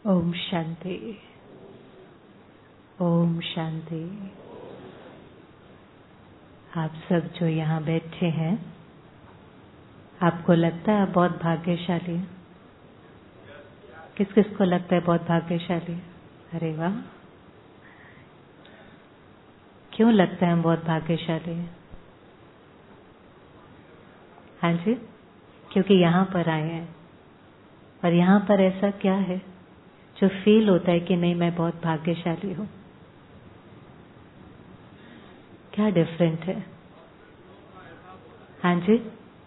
ओम शांति। ओम शांति। आप सब जो यहाँ बैठे हैं, आपको लगता है आप बहुत भाग्यशाली हैं? किस किस को लगता है बहुत भाग्यशाली? अरे वाह! क्यों लगता है हम बहुत भाग्यशाली हैं? हाँ जी, क्योंकि यहाँ पर आए हैं। और यहाँ पर ऐसा क्या है जो फील होता है कि नहीं, मैं बहुत भाग्यशाली हूँ? क्या डिफरेंट है? हाँ जी,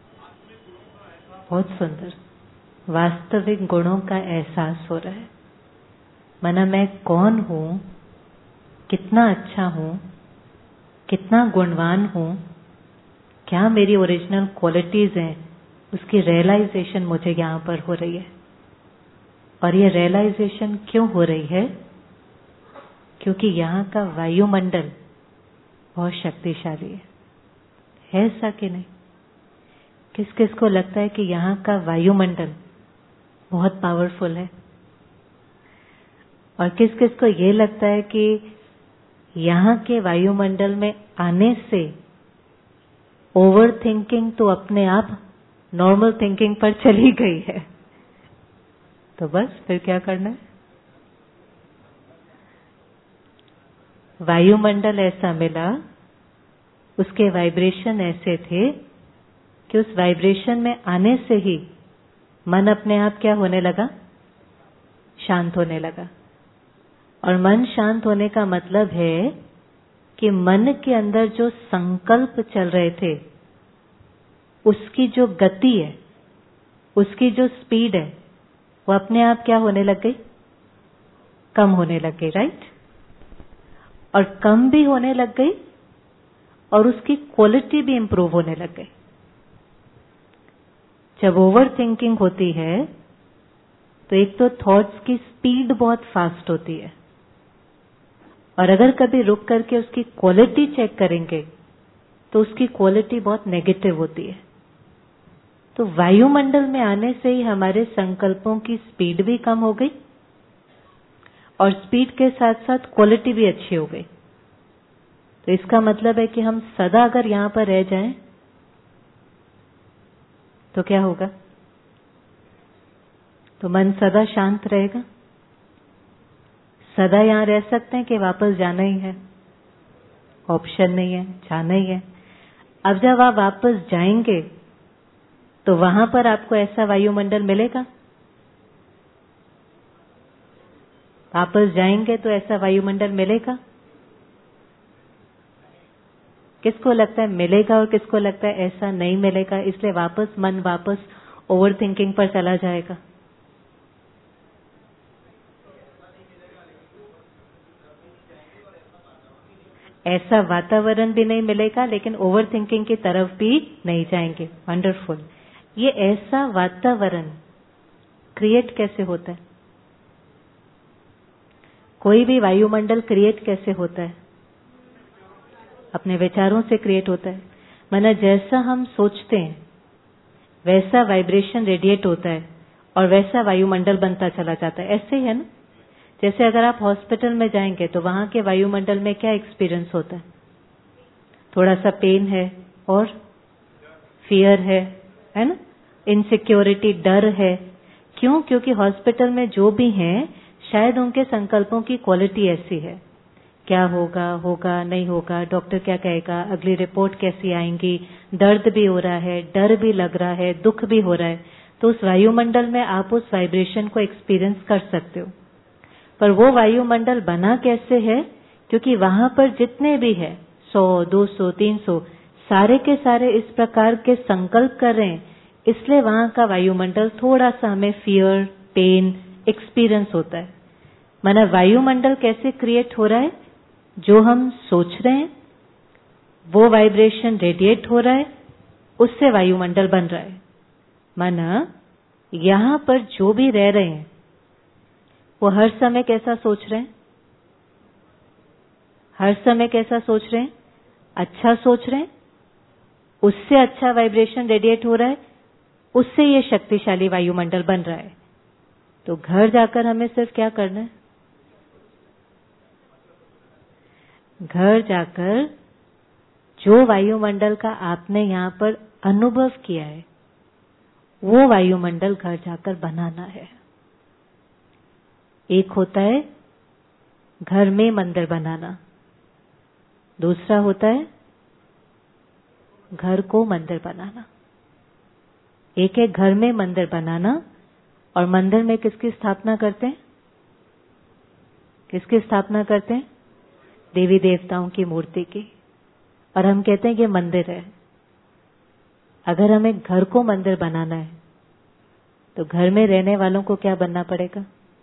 बहुत सुंदर। वास्तविक गुणों का एहसास हो रहा है। माना मैं कौन हूँ, कितना अच्छा हूँ, कितना गुणवान हूँ, क्या मेरी ओरिजिनल क्वालिटीज हैं, उसकी रियलाइजेशन मुझे यहाँ पर हो रही है। और ये रियलाइजेशन क्यों हो रही है? क्योंकि यहाँ का वायुमंडल बहुत शक्तिशाली है ऐसा कि नहीं? किस किस को लगता है कि यहाँ का वायुमंडल बहुत पावरफुल है? और किस किस को ये लगता है कि यहाँ के वायुमंडल में आने से ओवर थिंकिंग तो अपने आप नॉर्मल थिंकिंग पर चली गई है? तो बस फिर क्या करना है? वायुमंडल ऐसा मिला, उसके वाइब्रेशन ऐसे थे कि उस वाइब्रेशन में आने से ही मन अपने आप क्या होने लगा? शांत होने लगा। और मन शांत होने का मतलब है कि मन के अंदर जो संकल्प चल रहे थे, उसकी जो गति है, उसकी जो स्पीड है, वो अपने आप क्या होने लग गई? कम होने लग गई, राइट? और कम भी होने लग गई और उसकी क्वालिटी भी इंप्रूव होने लग गई। जब ओवर थिंकिंग होती है तो एक तो थॉट्स की स्पीड बहुत फास्ट होती है, और अगर कभी रुक करके उसकी क्वालिटी चेक करेंगे तो उसकी क्वालिटी बहुत नेगेटिव होती है। तो वायुमंडल में आने से ही हमारे संकल्पों की स्पीड भी कम हो गई और स्पीड के साथ साथ क्वालिटी भी अच्छी हो गई। तो इसका मतलब है कि हम सदा अगर यहाँ पर रह जाएं तो क्या होगा? तो मन सदा शांत रहेगा। सदा यहाँ रह सकते हैं कि वापस जाना ही है? ऑप्शन नहीं है, जाना ही है। अब जब आप वापस जाएंगे तो वहां पर आपको ऐसा वायुमंडल मिलेगा? वापस जाएंगे तो ऐसा वायुमंडल मिलेगा? किसको लगता है मिलेगा और किसको लगता है ऐसा नहीं मिलेगा, इसलिए मन वापस ओवर थिंकिंग पर चला जाएगा? ऐसा वातावरण भी नहीं मिलेगा, लेकिन ओवर थिंकिंग की तरफ भी नहीं जाएंगे। वंडरफुल। ये ऐसा वातावरण क्रिएट कैसे होता है? कोई भी वायुमंडल क्रिएट कैसे होता है? अपने विचारों से क्रिएट होता है। माना जैसा हम सोचते हैं वैसा वाइब्रेशन रेडिएट होता है और वैसा वायुमंडल बनता चला जाता है। ऐसे ही है ना? जैसे अगर आप हॉस्पिटल में जाएंगे तो वहां के वायुमंडल में क्या एक्सपीरियंस होता है? थोड़ा सा पेन है और फियर है ना? इनसिक्योरिटी, डर है। क्यों? क्योंकि हॉस्पिटल में जो भी हैं शायद उनके संकल्पों की क्वालिटी ऐसी है। क्या होगा, होगा नहीं होगा, डॉक्टर क्या कहेगा, अगली रिपोर्ट कैसी आएंगी, दर्द भी हो रहा है, डर भी लग रहा है, दुख भी हो रहा है। तो उस वायुमंडल में आप उस वाइब्रेशन को एक्सपीरियंस कर सकते हो। पर वो वायुमंडल बना कैसे है? क्योंकि वहां पर जितने भी है 100, 200, 300 सारे के सारे इस प्रकार के संकल्प कर रहे हैं, इसलिए वहां का वायुमंडल थोड़ा सा हमें फियर, पेन एक्सपीरियंस होता है। माना वायुमंडल कैसे क्रिएट हो रहा है? जो हम सोच रहे हैं वो वाइब्रेशन रेडिएट हो रहा है, उससे वायुमंडल बन रहा है। माना यहां पर जो भी रह रहे हैं वो हर समय कैसा सोच रहे हैं? हर समय कैसा सोच रहे हैं? अच्छा सोच रहे हैं, उससे अच्छा वाइब्रेशन रेडिएट हो रहा है, उससे ये शक्तिशाली वायुमंडल बन रहा है। तो घर जाकर हमें सिर्फ क्या करना है? घर जाकर जो वायुमंडल का आपने यहाँ पर अनुभव किया है, वो वायुमंडल घर जाकर बनाना है। एक होता है घर में मंदिर बनाना, दूसरा होता है घर को मंदिर बनाना। एक है घर में मंदिर बनाना, और मंदिर में किसकी स्थापना करते हैं? किसकी स्थापना करते हैं? देवी देवताओं की मूर्ति की। और हम कहते हैं कि मंदिर है। अगर हमें घर को मंदिर बनाना है तो घर में रहने वालों को क्या बनना पड़ेगा?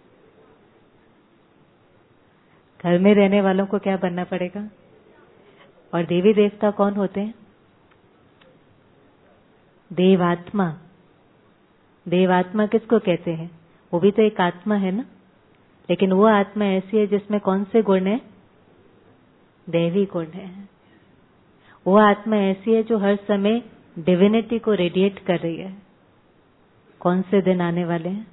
घर में रहने वालों को क्या बनना पड़ेगा? और देवी देवता कौन होते हैं? देवात्मा। देवात्मा किसको कहते हैं? वो भी तो एक आत्मा है ना, लेकिन वो आत्मा ऐसी है जिसमें कौन से गुण है? दैवी गुण है। वो आत्मा ऐसी है जो हर समय डिविनिटी को रेडिएट कर रही है। कौन से दिन आने वाले हैं?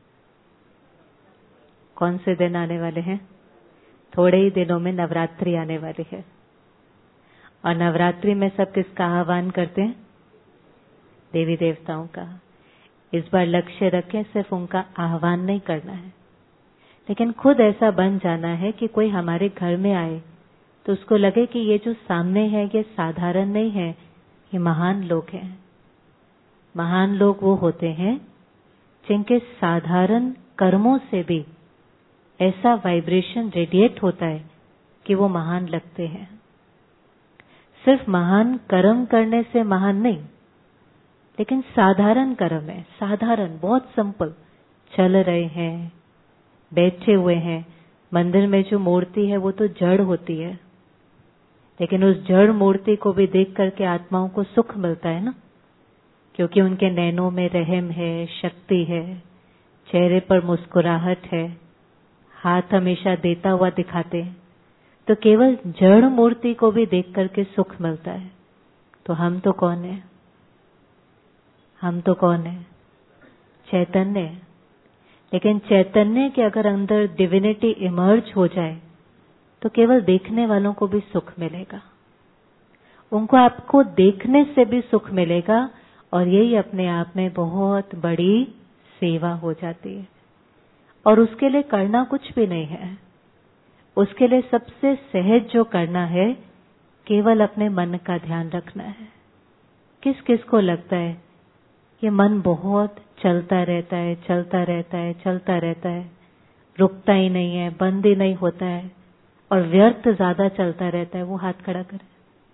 कौन से दिन आने वाले हैं? थोड़े ही दिनों में नवरात्रि आने वाली है, और नवरात्रि में सब किसका आह्वान करते हैं? देवी देवताओं का। इस बार लक्ष्य रखें, सिर्फ उनका आह्वान नहीं करना है, लेकिन खुद ऐसा बन जाना है कि कोई हमारे घर में आए तो उसको लगे कि ये जो सामने है ये साधारण नहीं है, ये महान लोग हैं। महान लोग वो होते हैं जिनके साधारण कर्मों से भी ऐसा वाइब्रेशन रेडिएट होता है कि वो महान लगते हैं। सिर्फ महान कर्म करने से महान नहीं, लेकिन साधारण कर्म है, साधारण, बहुत सिंपल। चल रहे हैं, बैठे हुए हैं। मंदिर में जो मूर्ति है वो तो जड़ होती है, लेकिन उस जड़ मूर्ति को भी देख करके आत्माओं को सुख मिलता है ना, क्योंकि उनके नैनों में रहम है, शक्ति है, चेहरे पर मुस्कुराहट है, हाथ हमेशा देता हुआ दिखाते हैं। तो केवल जड़ मूर्ति को भी देख करके सुख मिलता है। तो हम तो कौन है? हम तो कौन है? चैतन्य। लेकिन चैतन्य के अगर अंदर डिविनिटी इमर्ज हो जाए तो केवल देखने वालों को भी सुख मिलेगा, उनको आपको देखने से भी सुख मिलेगा, और यही अपने आप में बहुत बड़ी सेवा हो जाती है। और उसके लिए करना कुछ भी नहीं है। उसके लिए सबसे सहज जो करना है, केवल अपने मन का ध्यान रखना है। किस किस को लगता है कि मन बहुत चलता रहता है, चलता रहता है, चलता रहता है, रुकता ही नहीं है, बंद ही नहीं होता है, और व्यर्थ ज्यादा चलता रहता है? वो हाथ खड़ा करे।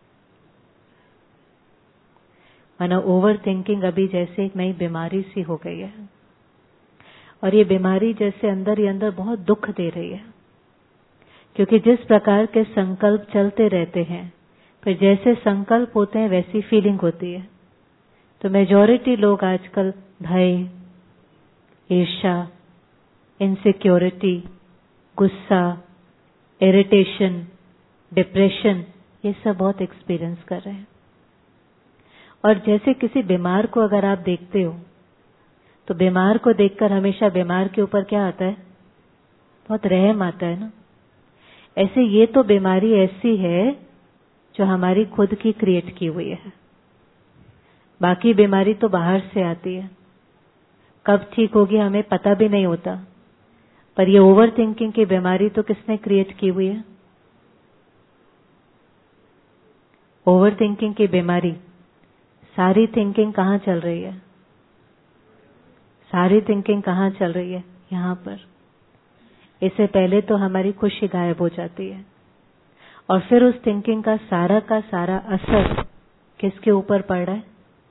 माना ओवर थिंकिंग अभी जैसे एक नई बीमारी सी हो गई है, और ये बीमारी जैसे अंदर ही अंदर बहुत दुख दे रही है, क्योंकि जिस प्रकार के संकल्प चलते रहते हैं, फिर जैसे संकल्प होते हैं वैसी फीलिंग होती है। तो मेजॉरिटी लोग आजकल भय, ईर्ष्या, इनसिक्योरिटी, गुस्सा, इरिटेशन, डिप्रेशन, ये सब बहुत एक्सपीरियंस कर रहे हैं। और जैसे किसी बीमार को अगर आप देखते हो तो बीमार को देखकर हमेशा बीमार के ऊपर क्या आता है? बहुत रहम आता है ना। ऐसे ये तो बीमारी ऐसी है जो हमारी खुद की क्रिएट की हुई है। बाकी बीमारी तो बाहर से आती है, कब ठीक होगी हमें पता भी नहीं होता। पर ये ओवर थिंकिंग की बीमारी तो किसने क्रिएट की हुई है? ओवर थिंकिंग की बीमारी, सारी थिंकिंग कहाँ चल रही है? सारी थिंकिंग कहाँ चल रही है? यहाँ पर। इससे पहले तो हमारी खुशी गायब हो जाती है, और फिर उस थिंकिंग का सारा असर किसके ऊपर पड़ रहा है?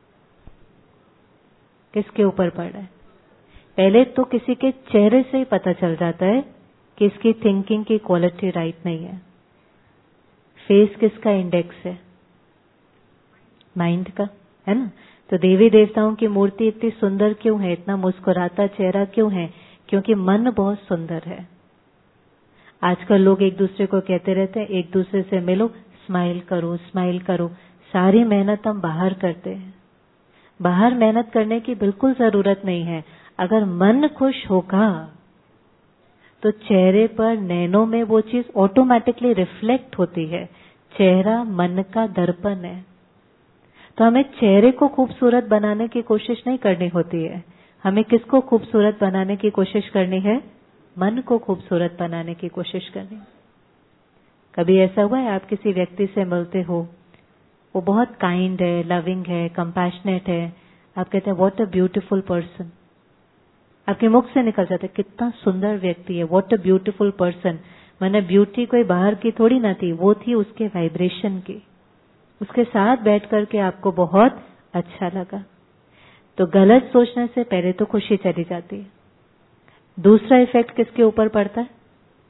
किसके ऊपर पड़ रहा है? पहले तो किसी के चेहरे से ही पता चल जाता है कि इसकी थिंकिंग की क्वालिटी राइट नहीं है। फेस किसका इंडेक्स है? माइंड का, है ना। तो देवी देवताओं की मूर्ति इतनी सुंदर क्यों है, इतना मुस्कुराता चेहरा क्यों है? क्योंकि मन बहुत सुंदर है। आजकल लोग एक दूसरे को कहते रहते हैं, एक दूसरे से मिलो, स्माइल करो, स्माइल करो। सारी मेहनत हम बाहर करते हैं। बाहर मेहनत करने की बिल्कुल जरूरत नहीं है। अगर मन खुश होगा तो चेहरे पर नैनों में वो चीज ऑटोमेटिकली रिफ्लेक्ट होती है। चेहरा मन का दर्पण है। तो हमें चेहरे को खूबसूरत बनाने की कोशिश नहीं करनी होती है। हमें किसको खूबसूरत बनाने की कोशिश करनी है? मन को खूबसूरत बनाने की कोशिश करनी। कभी ऐसा हुआ है आप किसी व्यक्ति से मिलते हो, वो बहुत काइंड है, लविंग है, कंपैशनेट है, आप कहते हैं व्हाट अ ब्यूटीफुल पर्सन, आपके मुख से निकल जाता है कितना सुंदर व्यक्ति है, व्हाट अ ब्यूटीफुल पर्सन। मैंने ब्यूटी कोई बाहर की थोड़ी ना थी, वो थी उसके वाइब्रेशन की। उसके साथ बैठ करके आपको बहुत अच्छा लगा। तो गलत सोचने से पहले तो खुशी चली जाती है। दूसरा इफेक्ट किसके ऊपर पड़ता है?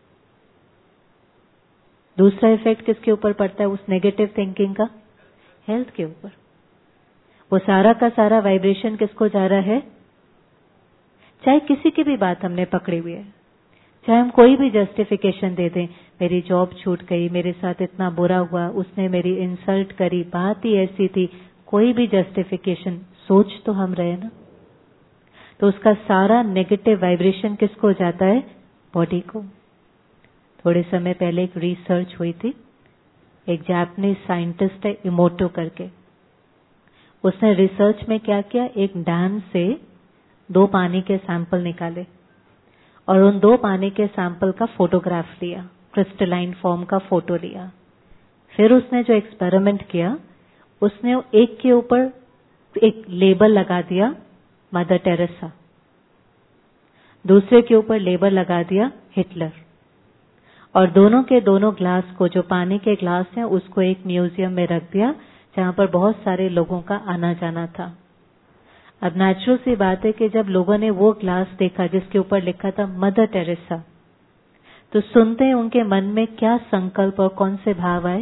दूसरा इफेक्ट किसके ऊपर पड़ता है उस नेगेटिव थिंकिंग का? हेल्थ के ऊपर। वो सारा का सारा वाइब्रेशन किसको जा रहा है? चाहे किसी की भी बात हमने पकड़ी हुई है, चाहे हम कोई भी जस्टिफिकेशन दे दें, मेरी जॉब छूट गई, मेरे साथ इतना बुरा हुआ, उसने मेरी इंसल्ट करी, बात ही ऐसी थी, कोई भी जस्टिफिकेशन, सोच तो हम रहे ना। तो उसका सारा नेगेटिव वाइब्रेशन किसको जाता है? बॉडी को। थोड़े समय पहले एक रिसर्च हुई थी, एक जापानीज साइंटिस्ट है इमोटो करके, उसने रिसर्च में क्या किया, एक डैम से 2 पानी के सैंपल निकाले और उन 2 पानी के सैंपल का फोटोग्राफ लिया, क्रिस्टलाइन फॉर्म का फोटो लिया। फिर उसने जो एक्सपेरिमेंट किया, उसने एक के ऊपर एक लेबल लगा दिया मदर टेरेसा, दूसरे के ऊपर लेबल लगा दिया हिटलर, और दोनों के दोनों ग्लास को, जो पानी के ग्लास हैं, उसको एक म्यूजियम में रख दिया जहां पर बहुत सारे लोगों का आना जाना था। अब नेचुरल सी बात है कि जब लोगों ने वो ग्लास देखा जिसके ऊपर लिखा था मदर टेरेसा, तो सुनते हैं उनके मन में क्या संकल्प और कौन से भाव आए?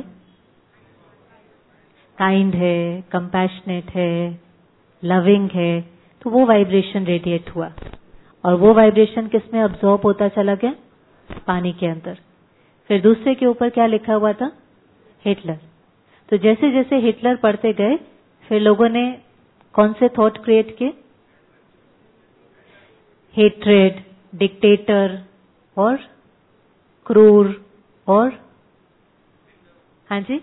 काइंड है, कंपैशनेट है, लविंग है। तो वो वाइब्रेशन रेडिएट हुआ और वो वाइब्रेशन किसमें अब्सॉर्ब होता चला गया? पानी के अंदर। फिर दूसरे के ऊपर क्या लिखा हुआ था? हिटलर। तो जैसे जैसे हिटलर पढ़ते गए, फिर लोगों ने कौन से थॉट क्रिएट किए? हेट्रेड, डिक्टेटर और क्रूर और हाँ जी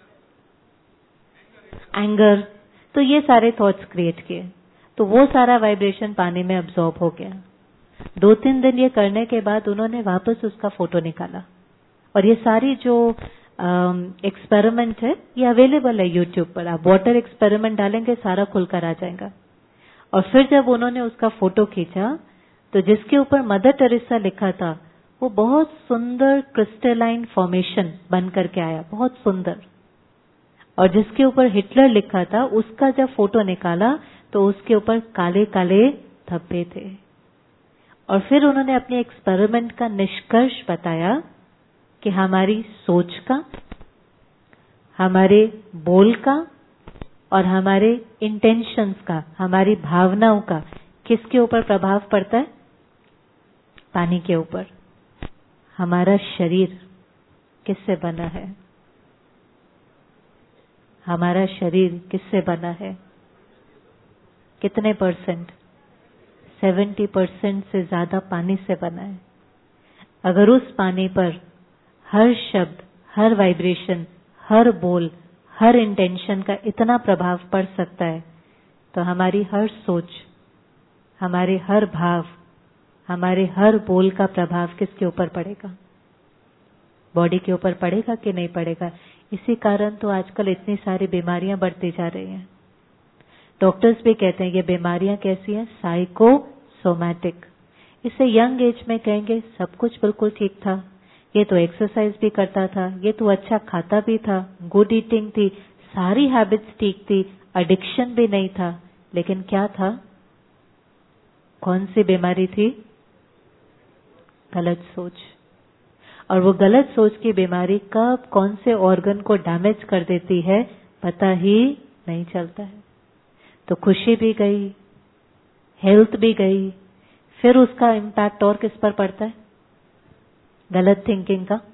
एंगर। तो ये सारे थॉट्स क्रिएट किए, तो वो सारा वाइब्रेशन पानी में अब्सॉर्ब हो गया। 2-3 दिन ये करने के बाद उन्होंने वापस उसका फोटो निकाला और ये सारी जो एक्सपेरिमेंट है ये अवेलेबल है यूट्यूब पर। आप वाटर एक्सपेरिमेंट डालेंगे सारा खुलकर आ जाएगा। और फिर जब उन्होंने उसका फोटो खींचा तो जिसके ऊपर मदर टेरेसा लिखा था वो बहुत सुंदर क्रिस्टलाइन फॉर्मेशन बन करके आया, बहुत सुंदर। और जिसके ऊपर हिटलर लिखा था उसका जब फोटो निकाला तो उसके ऊपर काले काले धब्बे थे। और फिर उन्होंने अपने एक्सपेरिमेंट का निष्कर्ष बताया कि हमारी सोच का, हमारे बोल का और हमारे इंटेंशंस का, हमारी भावनाओं का किसके ऊपर प्रभाव पड़ता है? पानी के ऊपर। हमारा शरीर किससे बना है? हमारा शरीर किससे बना है? कितने परसेंट? 70% से ज्यादा पानी से बना है। अगर उस पानी पर हर शब्द, हर वाइब्रेशन, हर बोल, हर इंटेंशन का इतना प्रभाव पड़ सकता है, तो हमारी हर सोच, हमारे हर भाव, हमारे हर बोल का प्रभाव किसके ऊपर पड़ेगा? बॉडी के ऊपर पड़ेगा कि नहीं पड़ेगा? इसी कारण तो आजकल इतनी सारी बीमारियां बढ़ती जा रही हैं। डॉक्टर्स भी कहते हैं ये बीमारियां कैसी हैं? साइकोसोमैटिक। इसे यंग एज में कहेंगे सब कुछ बिल्कुल ठीक था, ये तो एक्सरसाइज भी करता था, ये तो अच्छा खाता भी था, गुड ईटिंग थी, सारी हैबिट्स ठीक थी, एडिक्शन भी नहीं था, लेकिन क्या था? कौन सी बीमारी थी? गलत सोच। और वो गलत सोच की बीमारी कब कौन से ऑर्गन को डैमेज कर देती है पता ही नहीं चलता है। तो खुशी भी गई, हेल्थ भी गई, फिर उसका इम्पैक्ट और किस पर पड़ता है? गलत थिंकिंग का।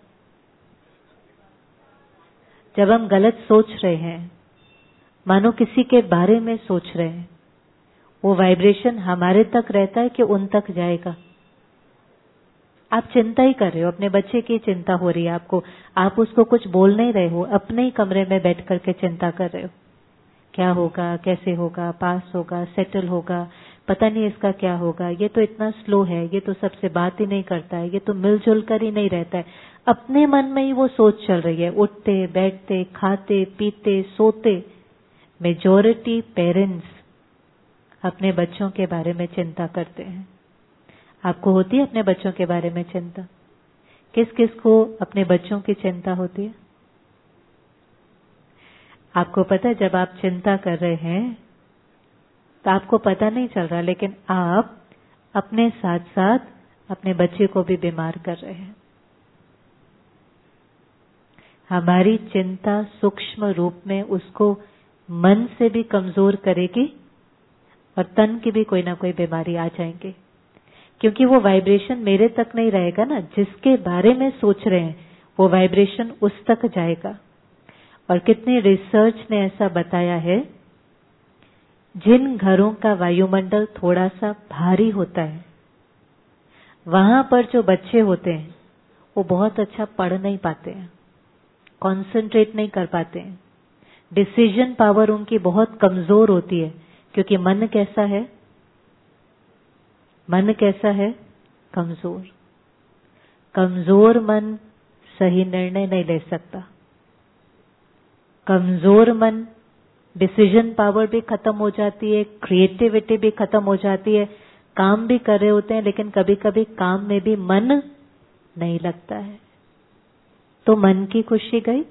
जब हम गलत सोच रहे हैं, मानो किसी के बारे में सोच रहे हैं, वो वाइब्रेशन हमारे तक रहता है कि उन तक जाएगा? आप चिंता ही कर रहे हो, अपने बच्चे की चिंता हो रही है आपको, आप उसको कुछ बोल नहीं रहे हो, अपने ही कमरे में बैठ करके चिंता कर रहे हो, क्या होगा, कैसे होगा, पास होगा, सेटल होगा, पता नहीं इसका क्या होगा, ये तो इतना स्लो है, ये तो सबसे बात ही नहीं करता है, ये तो मिलजुल कर ही नहीं रहता है। अपने मन में ही वो सोच चल रही है, उठते बैठते खाते पीते सोते। मेजॉरिटी पेरेंट्स अपने बच्चों के बारे में चिंता करते हैं। आपको होती है अपने बच्चों के बारे में चिंता? किस किस को अपने बच्चों की चिंता होती है? आपको पता है, जब आप चिंता कर रहे हैं तो आपको पता नहीं चल रहा, लेकिन आप अपने साथ साथ अपने बच्चे को भी बीमार कर रहे हैं। हमारी चिंता सूक्ष्म रूप में उसको मन से भी कमजोर करेगी और तन की भी कोई ना कोई बीमारी आ जाएंगे, क्योंकि वो वाइब्रेशन मेरे तक नहीं रहेगा ना, जिसके बारे में सोच रहे हैं वो वाइब्रेशन उस तक जाएगा। और कितनी रिसर्च ने ऐसा बताया है, जिन घरों का वायुमंडल थोड़ा सा भारी होता है वहां पर जो बच्चे होते हैं वो बहुत अच्छा पढ़ नहीं पाते हैं, कंसंट्रेट नहीं कर पाते हैं, डिसीजन पावर उनकी बहुत कमजोर होती है, क्योंकि मन कैसा है? मन कैसा है? कमजोर। कमजोर मन सही निर्णय नहीं ले सकता। कमजोर मन, डिसीजन पावर भी खत्म हो जाती है, क्रिएटिविटी भी खत्म हो जाती है, काम भी कर रहे होते हैं लेकिन कभी कभी काम में भी मन नहीं लगता है। तो मन की खुशी गई,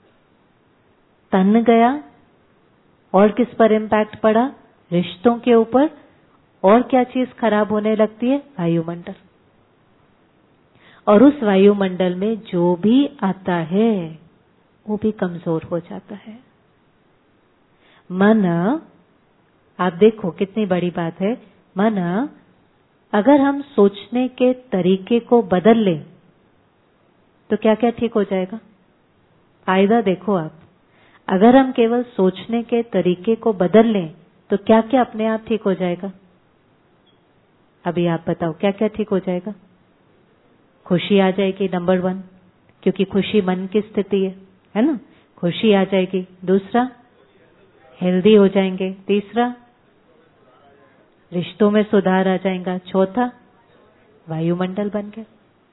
तन गया, और किस पर इम्पैक्ट पड़ा? रिश्तों के ऊपर। और क्या चीज खराब होने लगती है? वायुमंडल। और उस वायुमंडल में जो भी आता है वो भी कमजोर हो जाता है। मन, आप देखो कितनी बड़ी बात है, मन अगर हम सोचने के तरीके को बदल लें तो क्या क्या ठीक हो जाएगा? फायदा देखो आप, अगर हम केवल सोचने के तरीके को बदल लें तो क्या क्या अपने आप ठीक हो जाएगा? अभी आप बताओ क्या क्या ठीक हो जाएगा? खुशी आ जाएगी नंबर 1, क्योंकि खुशी मन की स्थिति है ना, खुशी आ जाएगी। दूसरा, हेल्दी हो जाएंगे। तीसरा, रिश्तों में सुधार आ जाएगा। चौथा, वायुमंडल बन गया।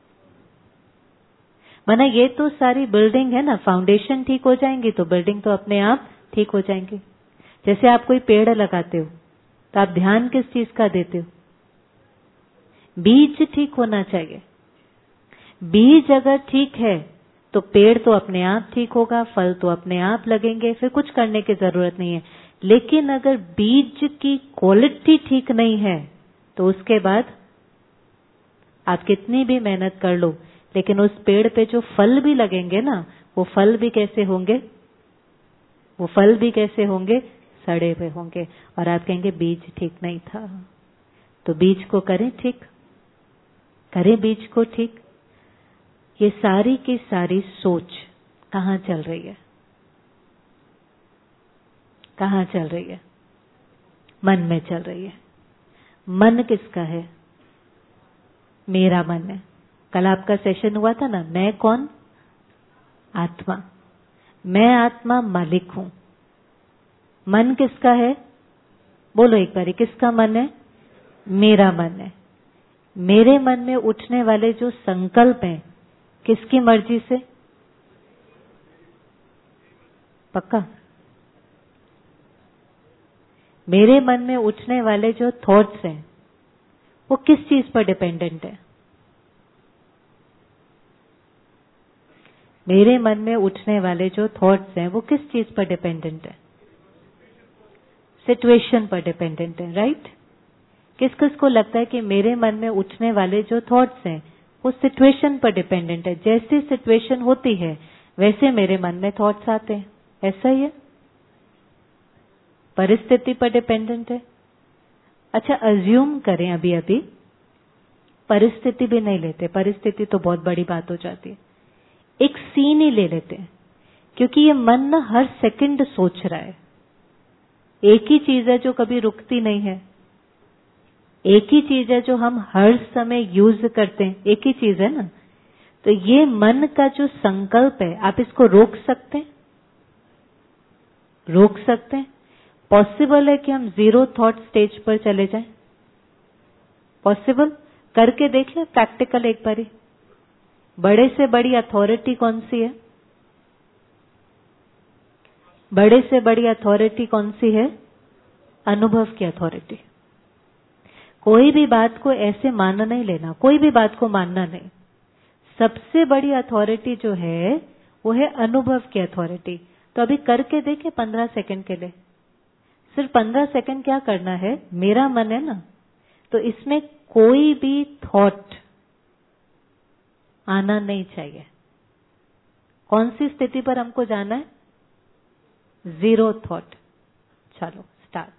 माना ये तो सारी बिल्डिंग है ना, फाउंडेशन ठीक हो जाएंगी तो बिल्डिंग तो अपने आप ठीक हो जाएंगी। जैसे आप कोई पेड़ लगाते हो तो आप ध्यान किस चीज का देते हो? बीज ठीक होना चाहिए। बीज अगर ठीक है तो पेड़ तो अपने आप ठीक होगा, फल तो अपने आप लगेंगे, फिर कुछ करने की जरूरत नहीं है। लेकिन अगर बीज की क्वालिटी ठीक नहीं है तो उसके बाद आप कितनी भी मेहनत कर लो, लेकिन उस पेड़ पे जो फल भी लगेंगे ना, वो फल भी कैसे होंगे? वो फल भी कैसे होंगे? सड़े हुए होंगे। और आप कहेंगे बीज ठीक नहीं था। तो बीज को करें ठीक, करें बीज को ठीक। ये सारी की सारी सोच कहाँ चल रही है? कहाँ चल रही है? मन में चल रही है। मन किसका है? मेरा मन है। कल आपका सेशन हुआ था ना, मैं कौन? आत्मा। मैं आत्मा मालिक हूं। मन किसका है? बोलो एक बारी, किसका मन है? मेरा मन है। मेरे मन में उठने वाले जो संकल्प हैं, किसकी मर्जी से? पक्का? मेरे मन में उठने वाले जो थॉट्स हैं वो किस चीज पर डिपेंडेंट है? मेरे मन में उठने वाले जो थॉट्स हैं वो किस चीज पर डिपेंडेंट है? सिचुएशन पर डिपेंडेंट है, राइट? किस किस को लगता है कि मेरे मन में उठने वाले जो थॉट्स हैं वो सिचुएशन पर डिपेंडेंट है? जैसी सिचुएशन होती है वैसे मेरे मन में थॉट्स आते हैं, ऐसा ही है? परिस्थिति पर डिपेंडेंट है? अच्छा, अज्यूम करें अभी अभी परिस्थिति भी नहीं लेते, परिस्थिति तो बहुत बड़ी बात हो जाती है, एक सीन ही ले लेते हैं, क्योंकि ये मन ना हर सेकंड सोच रहा है। एक ही चीज है जो कभी रुकती नहीं है, एक ही चीज है जो हम हर समय यूज करते हैं, एक ही चीज है ना। तो ये मन का जो संकल्प है, आप इसको रोक सकते हैं, रोक सकते हैं। पॉसिबल है कि हम जीरो थॉट स्टेज पर चले जाएं? पॉसिबल? करके देख लें प्रैक्टिकल एक बारी। बड़े से बड़ी अथॉरिटी कौन सी है? बड़े से बड़ी अथॉरिटी कौन सी है? अनुभव की अथॉरिटी। कोई भी बात को ऐसे मान नहीं लेना, कोई भी बात को मानना नहीं। सबसे बड़ी अथॉरिटी जो है वो है अनुभव की अथॉरिटी। तो अभी करके देखें 15 सेकंड के लिए। सिर्फ 15 सेकंड क्या करना है, मेरा मन है ना, तो इसमें कोई भी थॉट आना नहीं चाहिए। कौन सी स्थिति पर हमको जाना है? Zero thought. चलो स्टार्ट।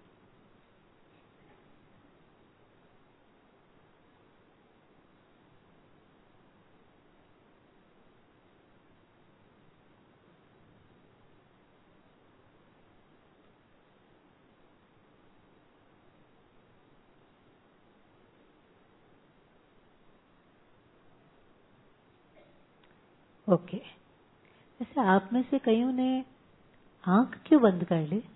ओके। ऐसे आप में से कईयों ने आंख क्यों बंद कर ली?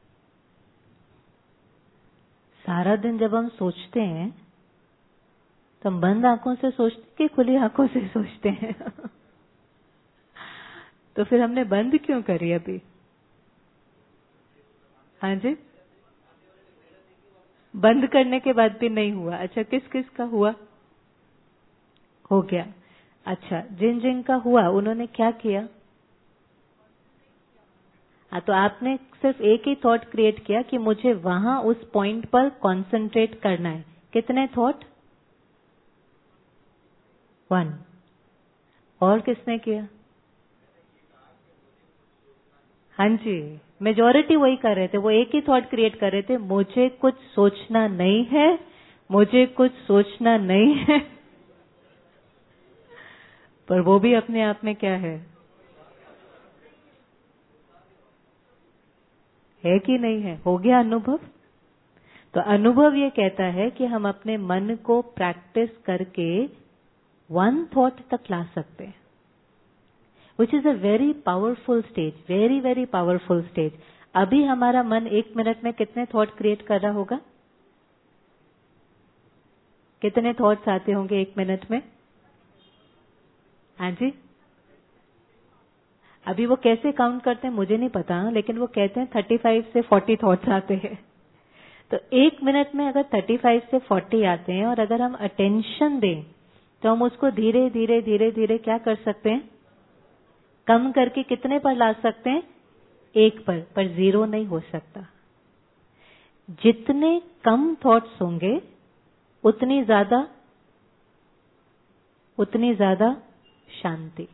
सारा दिन जब हम सोचते हैं तो हम बंद आंखों से सोचते कि खुली आंखों से सोचते हैं? तो फिर हमने बंद क्यों करी अभी? हाँ जी, बंद करने के बाद भी नहीं हुआ। अच्छा, किस किस का हुआ? हो गया। अच्छा, जिन जिन का हुआ उन्होंने क्या किया? तो आपने सिर्फ एक ही थॉट क्रिएट किया कि मुझे वहां उस पॉइंट पर कंसंट्रेट करना है। कितने थॉट? 1। और किसने किया? हाँ जी, मेजॉरिटी वही कर रहे थे। वो एक ही थॉट क्रिएट कर रहे थे, मुझे कुछ सोचना नहीं है, मुझे कुछ सोचना नहीं है। पर वो भी अपने आप में क्या है कि नहीं है? हो गया अनुभव। तो अनुभव ये कहता है कि हम अपने मन को प्रैक्टिस करके 1 थॉट तक ला सकते हैं, which is a very powerful stage, very very powerful stage. अभी हमारा मन 1 मिनट में कितने थॉट क्रिएट कर रहा होगा? कितने थॉट्स आते होंगे 1 मिनट में? हाँ जी, अभी वो कैसे काउंट करते हैं मुझे नहीं पता, लेकिन वो कहते हैं 35 से 40 थॉट्स आते हैं। तो 1 मिनट में अगर 35 से 40 आते हैं और अगर हम अटेंशन दें तो हम उसको धीरे धीरे धीरे धीरे क्या कर सकते हैं? कम करके कितने पर ला सकते हैं? 1 पर जीरो नहीं हो सकता। जितने कम थॉट्स होंगे उतनी ज्यादा शांति।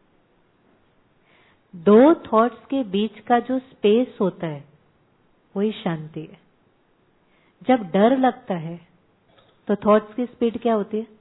2 थॉट्स के बीच का जो स्पेस होता है वही शांति है। जब डर लगता है तो थॉट्स की स्पीड क्या होती है?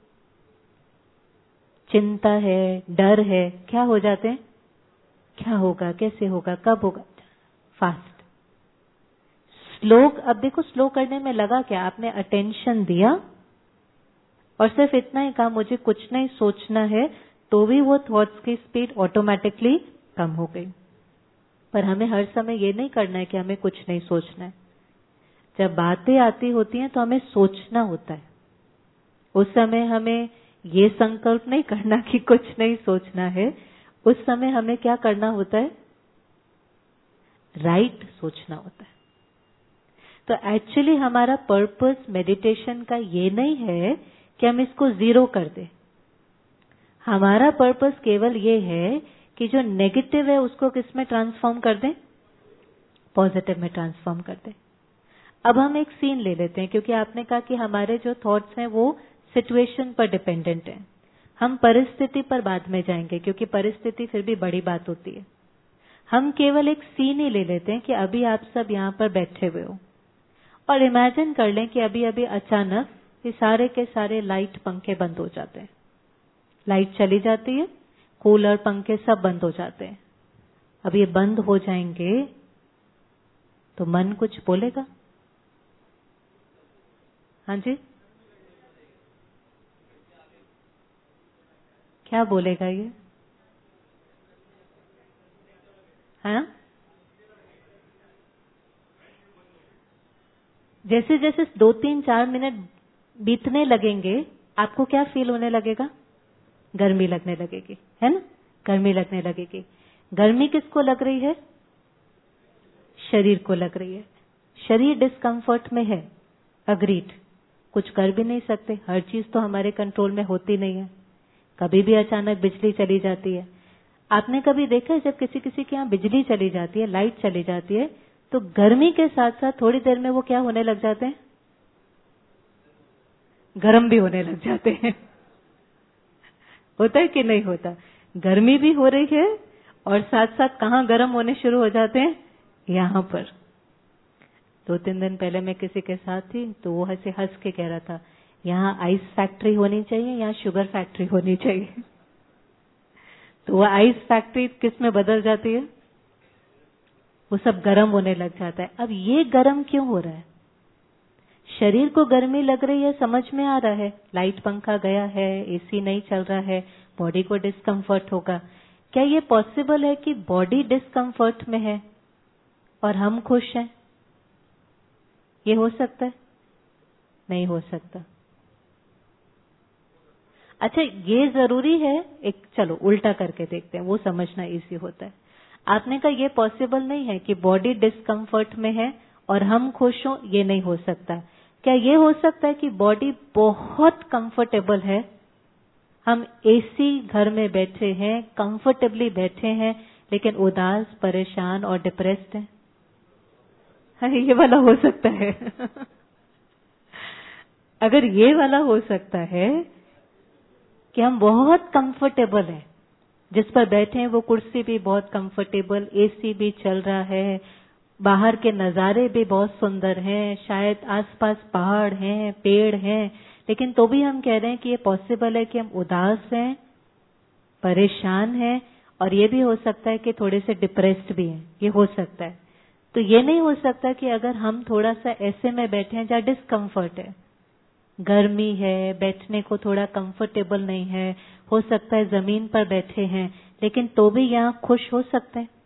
चिंता है, डर है, क्या हो जाते हैं? क्या होगा, कैसे होगा, कब होगा? फास्ट। स्लो, अब देखो स्लो करने में लगा क्या? आपने अटेंशन दिया और सिर्फ इतना ही कहा मुझे कुछ नहीं सोचना है, तो भी वो थॉट्स की स्पीड ऑटोमेटिकली कम हो गई। पर हमें हर समय ये नहीं करना है कि हमें कुछ नहीं सोचना है। जब बातें आती होती हैं तो हमें सोचना होता है। उस समय हमें ये संकल्प नहीं करना कि कुछ नहीं सोचना है। उस समय हमें क्या करना होता है? राइट सोचना होता है। तो एक्चुअली हमारा पर्पस मेडिटेशन का ये नहीं है कि हम इसको जीरो कर दें। हमारा पर्पस केवल ये है कि जो नेगेटिव है उसको किस में ट्रांसफॉर्म कर दें? पॉजिटिव में ट्रांसफॉर्म कर दें। अब हम एक सीन ले लेते हैं, क्योंकि आपने कहा कि हमारे जो थॉट्स हैं वो सिचुएशन पर डिपेंडेंट हैं। हम परिस्थिति पर बाद में जाएंगे, क्योंकि परिस्थिति फिर भी बड़ी बात होती है। हम केवल एक सीन ही ले लेते हैं कि अभी आप सब यहाँ पर बैठे हुए हो और इमेजिन कर लें कि अभी अभी अचानक ये सारे के सारे लाइट पंखे बंद हो जाते हैं। लाइट चली जाती है, कूलर पंखे सब बंद हो जाते हैं। अब ये बंद हो जाएंगे तो मन कुछ बोलेगा? हाँ जी, क्या बोलेगा ये? हाँ, जैसे जैसे 2-3-4 मिनट बीतने लगेंगे, आपको क्या फील होने लगेगा? गर्मी लगने लगेगी, है ना? गर्मी लगने लगेगी। गर्मी किसको लग रही है? शरीर को लग रही है। शरीर डिस्कंफर्ट में है, अग्रीड। कुछ कर भी नहीं सकते, हर चीज तो हमारे कंट्रोल में होती नहीं है। कभी भी अचानक बिजली चली जाती है। आपने कभी देखा है जब किसी किसी के यहाँ बिजली चली जाती है, लाइट चली जाती है, तो गर्मी के साथ साथ थोड़ी देर में वो क्या होने लग जाते हैं? गर्म भी होने लग जाते हैं। होता है कि नहीं होता? गर्मी भी हो रही है और साथ साथ कहाँ गर्म होने शुरू हो जाते हैं? यहाँ पर। 2-3 दिन पहले मैं किसी के साथ थी, तो वो हंस के कह रहा था, यहाँ आइस फैक्ट्री होनी चाहिए, यहाँ शुगर फैक्ट्री होनी चाहिए। तो वो आइस फैक्ट्री किस में बदल जाती है? वो सब गर्म होने लग जाता है। अब ये गर्म क्यों हो रहा है? शरीर को गर्मी लग रही है, समझ में आ रहा है, लाइट पंखा गया है, एसी नहीं चल रहा है, बॉडी को डिस्कम्फर्ट होगा। क्या ये पॉसिबल है कि बॉडी डिस्कम्फर्ट में है और हम खुश हैं? ये हो सकता है? नहीं हो सकता। अच्छा, ये जरूरी है, एक चलो उल्टा करके देखते हैं, वो समझना इजी होता है। आपने कहा ये पॉसिबल नहीं है कि बॉडी डिस्कम्फर्ट में है और हम खुश हों, ये नहीं हो सकता। क्या ये हो सकता है कि बॉडी बहुत कंफर्टेबल है, हम एसी घर में बैठे हैं, कंफर्टेबली बैठे हैं, लेकिन उदास, परेशान और डिप्रेस्ड हैं? हाँ, ये वाला हो सकता है। अगर ये वाला हो सकता है कि हम बहुत कंफर्टेबल हैं, जिस पर बैठे हैं वो कुर्सी भी बहुत कंफर्टेबल, एसी भी चल रहा है, बाहर के नजारे भी बहुत सुंदर हैं, शायद आसपास पहाड़ हैं, पेड़ हैं, लेकिन तो भी हम कह रहे हैं कि ये पॉसिबल है कि हम उदास हैं, परेशान हैं, और ये भी हो सकता है कि थोड़े से डिप्रेस्ड भी हैं। ये हो सकता है। तो ये नहीं हो सकता कि अगर हम थोड़ा सा ऐसे में बैठे हैं जहाँ डिस्कम्फर्ट है, गर्मी है, बैठने को थोड़ा कंफर्टेबल नहीं है, हो सकता है जमीन पर बैठे हैं, लेकिन तो भी यहाँ खुश हो सकते हैं?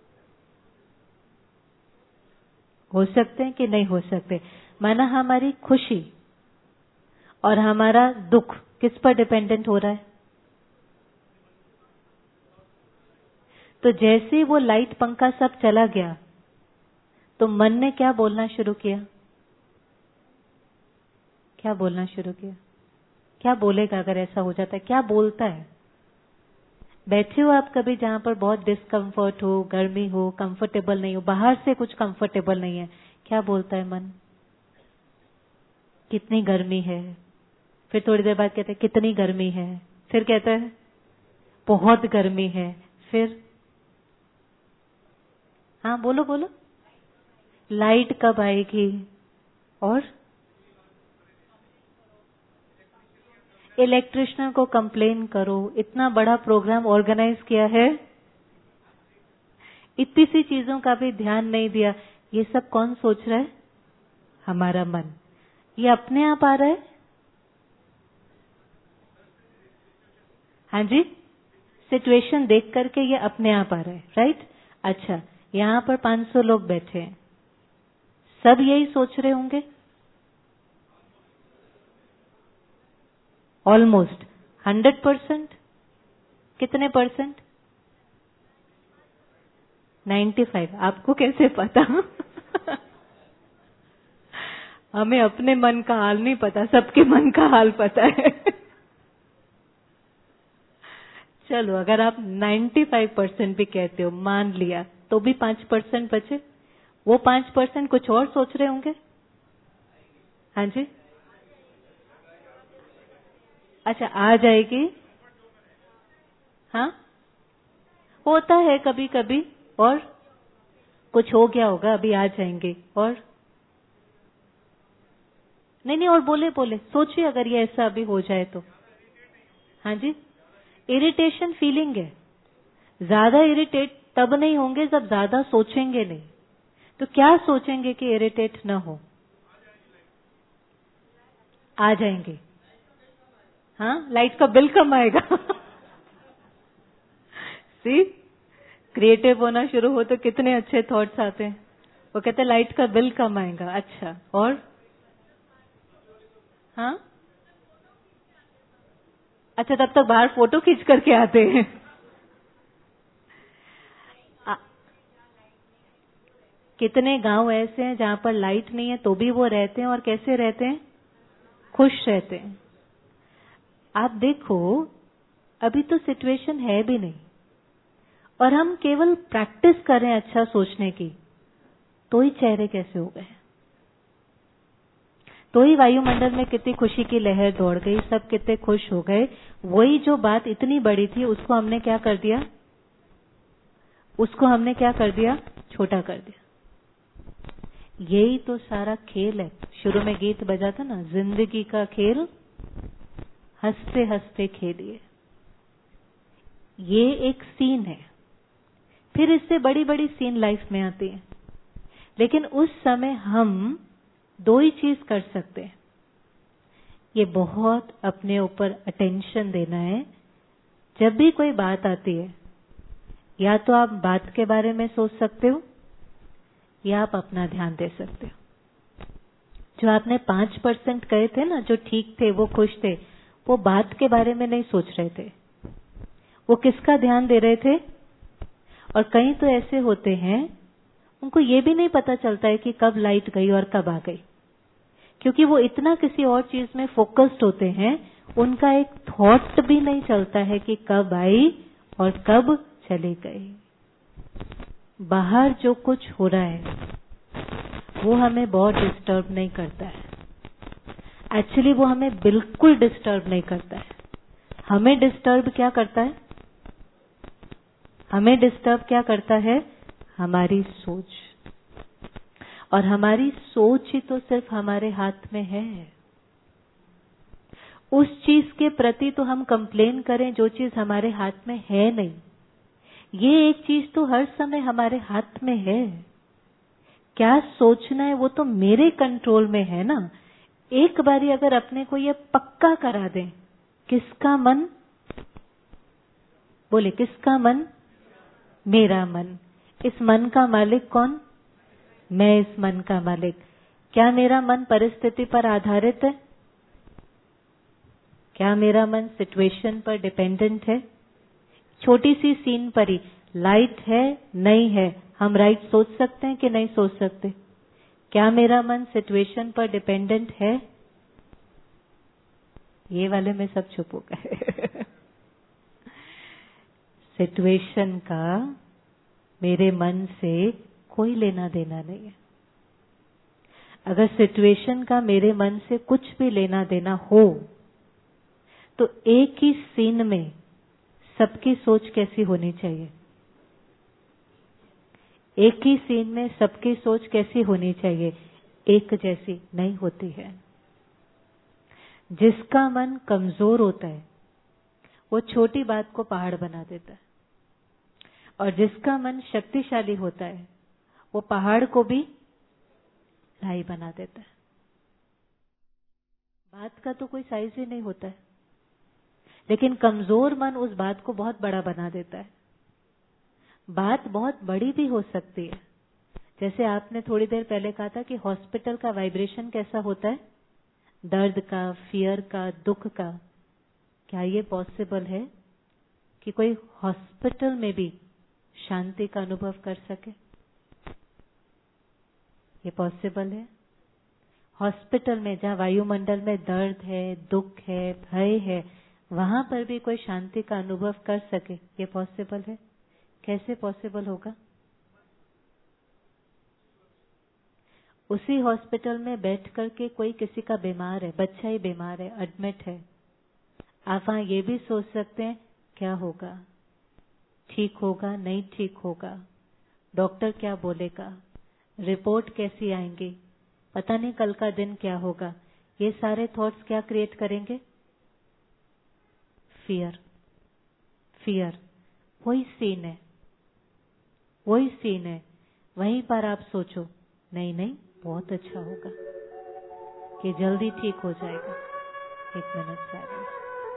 हो सकते हैं कि नहीं हो सकते? माना हमारी खुशी और हमारा दुख किस पर डिपेंडेंट हो रहा है? तो जैसे ही वो लाइट पंखा सब चला गया, तो मन ने क्या बोलना शुरू किया? क्या बोलना शुरू किया? क्या बोलेगा अगर ऐसा हो जाता है? क्या बोलता है? बैठे हो आप कभी जहां पर बहुत डिस्कम्फर्ट हो, गर्मी हो, कंफर्टेबल नहीं हो, बाहर से कुछ कंफर्टेबल नहीं है, क्या बोलता है मन? कितनी गर्मी है। फिर थोड़ी देर बाद कहते हैं कितनी गर्मी है। फिर कहता है बहुत गर्मी है। फिर हाँ बोलो बोलो, लाइट कब आएगी? और इलेक्ट्रिशियन को कंप्लेन करो, इतना बड़ा प्रोग्राम ऑर्गेनाइज किया है, इतनी सी चीजों का भी ध्यान नहीं दिया। ये सब कौन सोच रहा है? हमारा मन। ये अपने आप आ रहा है? हाँ जी, सिचुएशन देख करके ये अपने आप आ रहा है, राइट? अच्छा, यहाँ पर 500 लोग बैठे हैं, सब यही सोच रहे होंगे? ऑलमोस्ट 100%? कितने परसेंट? 95। आपको कैसे पता? हमें अपने मन का हाल नहीं पता, सबके मन का हाल पता है। चलो, अगर आप 95% भी कहते हो, मान लिया, तो भी 5% बचे। वो 5% कुछ और सोच रहे होंगे। हाँ जी, अच्छा आ जाएगी। हाँ, होता है कभी कभी। और कुछ हो गया होगा, अभी आ जाएंगे। और नहीं नहीं, और बोले बोले, सोचिए अगर ये ऐसा अभी हो जाए तो। हाँ जी, इरिटेशन फीलिंग है। ज्यादा इरिटेट तब नहीं होंगे जब ज्यादा सोचेंगे नहीं। तो क्या सोचेंगे कि इरिटेट ना हो? आ जाएंगे। हाँ, लाइट का बिल कम आएगा। सी, क्रिएटिव होना शुरू हो तो कितने अच्छे थॉट्स आते हैं। वो कहते हैं लाइट का बिल कम आएगा। अच्छा, और हाँ, अच्छा, तब तक बाहर फोटो खींच करके आते हैं। कितने गांव ऐसे हैं जहां पर लाइट नहीं है तो भी वो रहते हैं, और कैसे रहते हैं? खुश रहते हैं। आप देखो, अभी तो सिचुएशन है भी नहीं और हम केवल प्रैक्टिस कर रहे हैं अच्छा सोचने की, तो ही चेहरे कैसे हो गए, तो ही वायुमंडल में कितनी खुशी की लहर दौड़ गई, सब कितने खुश हो गए। वही जो बात इतनी बड़ी थी उसको हमने क्या कर दिया, उसको हमने क्या कर दिया, छोटा कर दिया। यही तो सारा खेल है। शुरू में गीत बजा था ना, जिंदगी का खेल हंसते हंसते खेलिए। ये एक सीन है, फिर इससे बड़ी बड़ी सीन लाइफ में आती है। लेकिन उस समय हम दो ही चीज कर सकते हैं। ये बहुत अपने ऊपर अटेंशन देना है। जब भी कोई बात आती है, या तो आप बात के बारे में सोच सकते हो या आप अपना ध्यान दे सकते हो। जो आपने 5% कहे थे ना, जो ठीक थे, वो खुश थे, वो बात के बारे में नहीं सोच रहे थे, वो किसका ध्यान दे रहे थे। और कई तो ऐसे होते हैं, उनको ये भी नहीं पता चलता है कि कब लाइट गई और कब आ गई, क्योंकि वो इतना किसी और चीज में फोकस्ड होते हैं, उनका एक थॉट भी नहीं चलता है कि कब आई और कब चली गई। बाहर जो कुछ हो रहा है वो हमें बहुत डिस्टर्ब नहीं करता है। एक्चुअली वो हमें बिल्कुल डिस्टर्ब नहीं करता है। हमें डिस्टर्ब क्या करता है? हमें डिस्टर्ब क्या करता है? हमारी सोच। और हमारी सोच ही तो सिर्फ हमारे हाथ में है। उस चीज के प्रति तो हम कंप्लेन करें जो चीज हमारे हाथ में है नहीं। ये एक चीज तो हर समय हमारे हाथ में है। क्या सोचना है वो तो मेरे कंट्रोल में है ना। एक बारी अगर अपने को ये पक्का करा दें, किसका मन? बोले, किसका मन? मेरा मन। इस मन का मालिक कौन? मैं इस मन का मालिक। क्या मेरा मन परिस्थिति पर आधारित है? क्या मेरा मन सिचुएशन पर डिपेंडेंट है? छोटी सी सीन पर ही, लाइट है नहीं है, हम राइट सोच सकते हैं कि नहीं सोच सकते? क्या मेरा मन सिचुएशन पर डिपेंडेंट है? ये वाले में सब चुप हो गए। सिचुएशन का मेरे मन से कोई लेना देना नहीं है। अगर सिचुएशन का मेरे मन से कुछ भी लेना देना हो तो एक ही सीन में सबकी सोच कैसी होनी चाहिए? एक ही सीन में सबकी सोच कैसी होनी चाहिए? एक जैसी नहीं होती है। जिसका मन कमजोर होता है वो छोटी बात को पहाड़ बना देता है, और जिसका मन शक्तिशाली होता है वो पहाड़ को भी राई बना देता है। बात का तो कोई साइज ही नहीं होता है, लेकिन कमजोर मन उस बात को बहुत बड़ा बना देता है। बात बहुत बड़ी भी हो सकती है। जैसे आपने थोड़ी देर पहले कहा था कि हॉस्पिटल का वाइब्रेशन कैसा होता है? दर्द का, फियर का, दुख का। क्या ये पॉसिबल है कि कोई हॉस्पिटल में भी शांति का अनुभव कर सके? ये पॉसिबल है? हॉस्पिटल में जहाँ वायुमंडल में दर्द है, दुख है, भय है, वहां पर भी कोई शांति का अनुभव कर सके? ये पॉसिबल है? कैसे पॉसिबल होगा? उसी हॉस्पिटल में बैठ करके कोई किसी का बीमार है, बच्चा ही बीमार है, एडमिट है, आप वहां ये भी सोच सकते हैं क्या होगा, ठीक होगा नहीं ठीक होगा, डॉक्टर क्या बोलेगा, रिपोर्ट कैसी आएंगी, पता नहीं कल का दिन क्या होगा। ये सारे थॉट्स क्या क्रिएट करेंगे? फियर। फियर। वही सीन है, वही सीन है। वहीं पर आप सोचो नहीं नहीं बहुत अच्छा होगा, कि जल्दी ठीक हो जाएगा। 1 मिनट साइलेंस।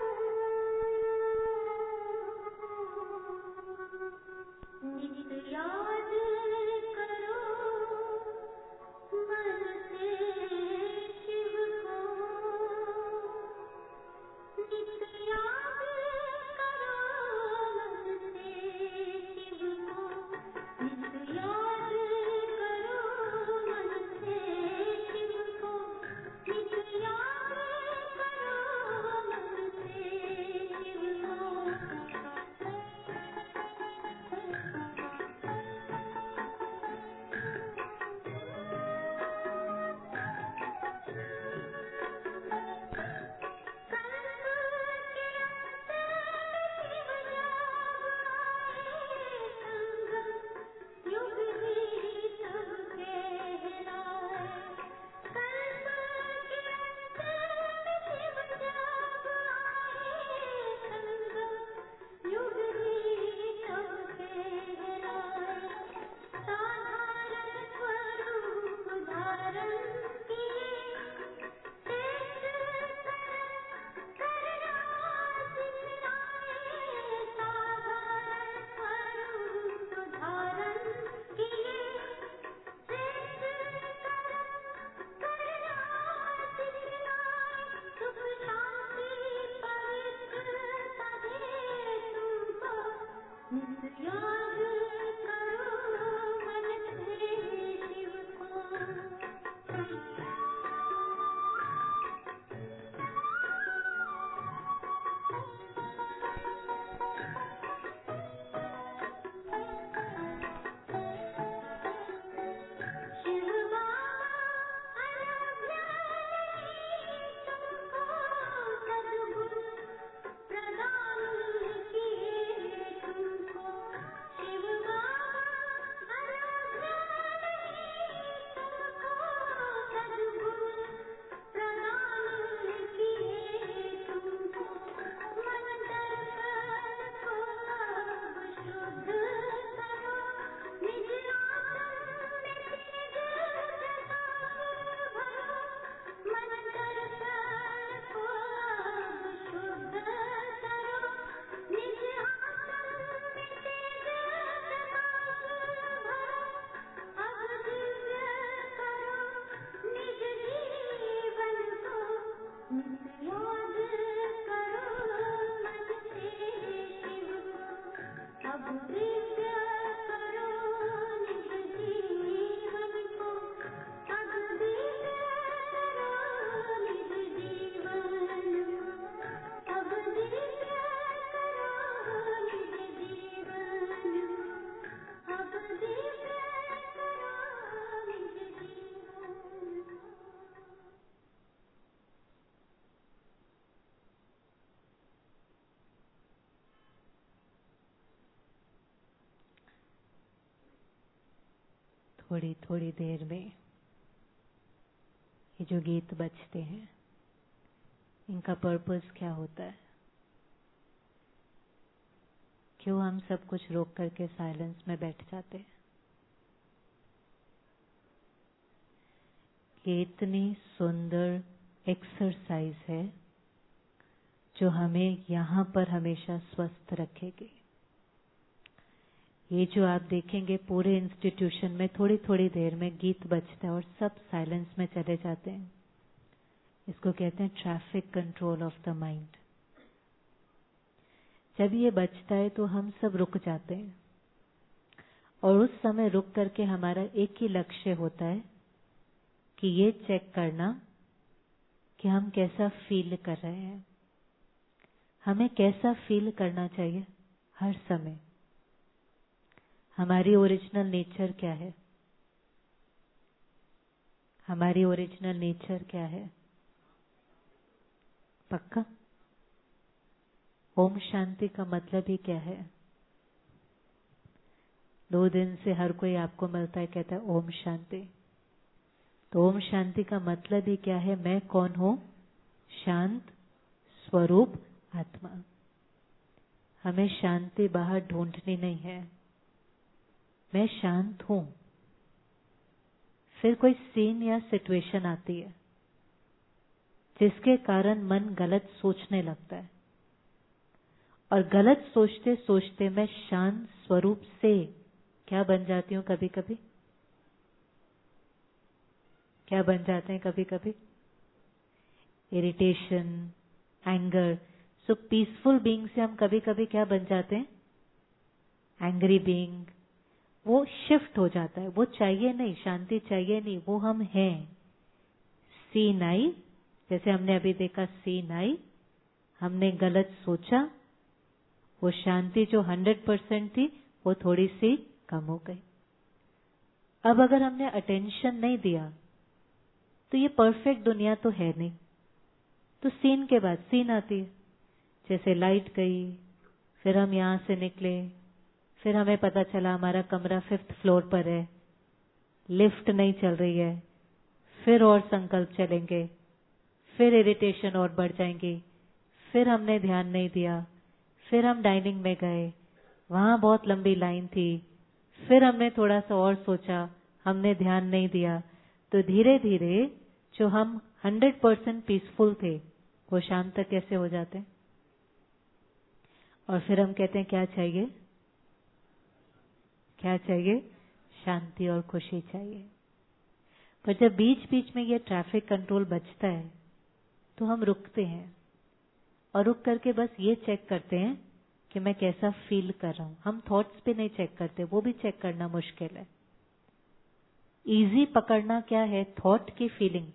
थोड़ी थोड़ी देर में ये जो गीत बजते हैं, इनका पर्पस क्या होता है? क्यों हम सब कुछ रोक करके साइलेंस में बैठ जाते हैं? ये इतनी सुंदर एक्सरसाइज है जो हमें यहाँ पर हमेशा स्वस्थ रखेगी। ये जो आप देखेंगे पूरे इंस्टीट्यूशन में थोड़ी थोड़ी देर में गीत बजता है और सब साइलेंस में चले जाते हैं। इसको कहते हैं traffic control of the mind. जब ये बजता है तो हम सब रुक जाते हैं और उस समय रुक करके हमारा एक ही लक्ष्य होता है कि ये चेक करना कि हम कैसा फील कर रहे हैं। हमें कैसा फील करना चाहिए हर समय? हमारी ओरिजिनल नेचर क्या है? हमारी ओरिजिनल नेचर क्या है? पक्का? ओम शांति का मतलब ही क्या है? 2 दिन से हर कोई आपको मिलता है, कहता है ओम शांति। तो ओम शांति का मतलब ही क्या है? मैं कौन हूं? शांत स्वरूप आत्मा। हमें शांति बाहर ढूंढनी नहीं है। मैं शांत हूं। फिर कोई सीन या सिचुएशन आती है, जिसके कारण मन गलत सोचने लगता है। और गलत सोचते सोचते मैं शांत स्वरूप से क्या बन जाती हूँ कभी कभी? क्या बन जाते हैं कभी कभी? Irritation, anger. So peaceful being से हम कभी कभी क्या बन जाते हैं? Angry being. वो शिफ्ट हो जाता है, वो चाहिए नहीं, शांति चाहिए नहीं, वो हम हैं। सीन आई, जैसे हमने अभी देखा, सीन आई, हमने गलत सोचा, वो शांति जो 100% थी वो थोड़ी सी कम हो गई। अब अगर हमने अटेंशन नहीं दिया तो ये परफेक्ट दुनिया तो है नहीं, तो सीन के बाद सीन आती है। जैसे लाइट गई, फिर हम यहां से निकले, फिर हमें पता चला हमारा कमरा 5th फ्लोर पर है, लिफ्ट नहीं चल रही है, फिर और संकल्प चलेंगे, फिर इरिटेशन और बढ़ जाएंगी, फिर हमने ध्यान नहीं दिया, फिर हम डाइनिंग में गए, वहां बहुत लंबी लाइन थी, फिर हमने थोड़ा सा और सोचा, हमने ध्यान नहीं दिया, तो धीरे धीरे जो हम 100% पीसफुल थे वो शाम तक कैसे हो जाते हैं? और फिर हम कहते हैं क्या चाहिए? क्या चाहिए? शांति और खुशी चाहिए। पर जब बीच बीच में ये ट्रैफिक कंट्रोल बचता है तो हम रुकते हैं और रुक करके बस ये चेक करते हैं कि मैं कैसा फील कर रहा हूं। हम थॉट्स पे नहीं चेक करते, वो भी चेक करना मुश्किल है। इजी पकड़ना क्या है? थॉट की फीलिंग।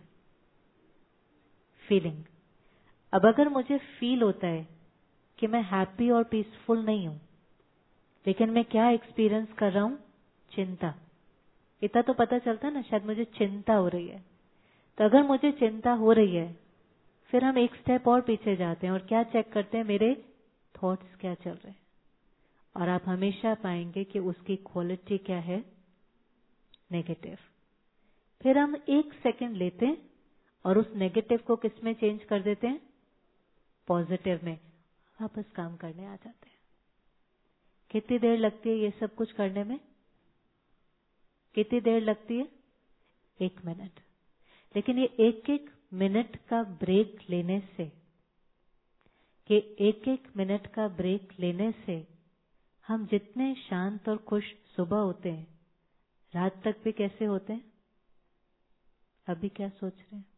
अब अगर मुझे फील होता है कि मैं हैप्पी और पीसफुल नहीं हूं, लेकिन मैं क्या एक्सपीरियंस कर रहा हूं? चिंता। इतना तो पता चलता है ना, शायद मुझे चिंता हो रही है। तो अगर मुझे चिंता हो रही है, फिर हम एक स्टेप और पीछे जाते हैं और क्या चेक करते हैं? मेरे थॉट्स क्या चल रहे हैं। और आप हमेशा पाएंगे कि उसकी क्वालिटी क्या है? नेगेटिव। फिर हम 1 सेकंड लेते हैं और उस नेगेटिव को किस में चेंज कर देते हैं? पॉजिटिव में। वापस काम करने आ जाते हैं। कितनी देर लगती है ये सब कुछ करने में? कितनी देर लगती है? 1 मिनट। लेकिन ये 1-1 मिनट का ब्रेक लेने से, कि 1-1 मिनट का ब्रेक लेने से हम जितने शांत और खुश सुबह होते हैं, रात तक भी कैसे होते हैं? अभी क्या सोच रहे हैं?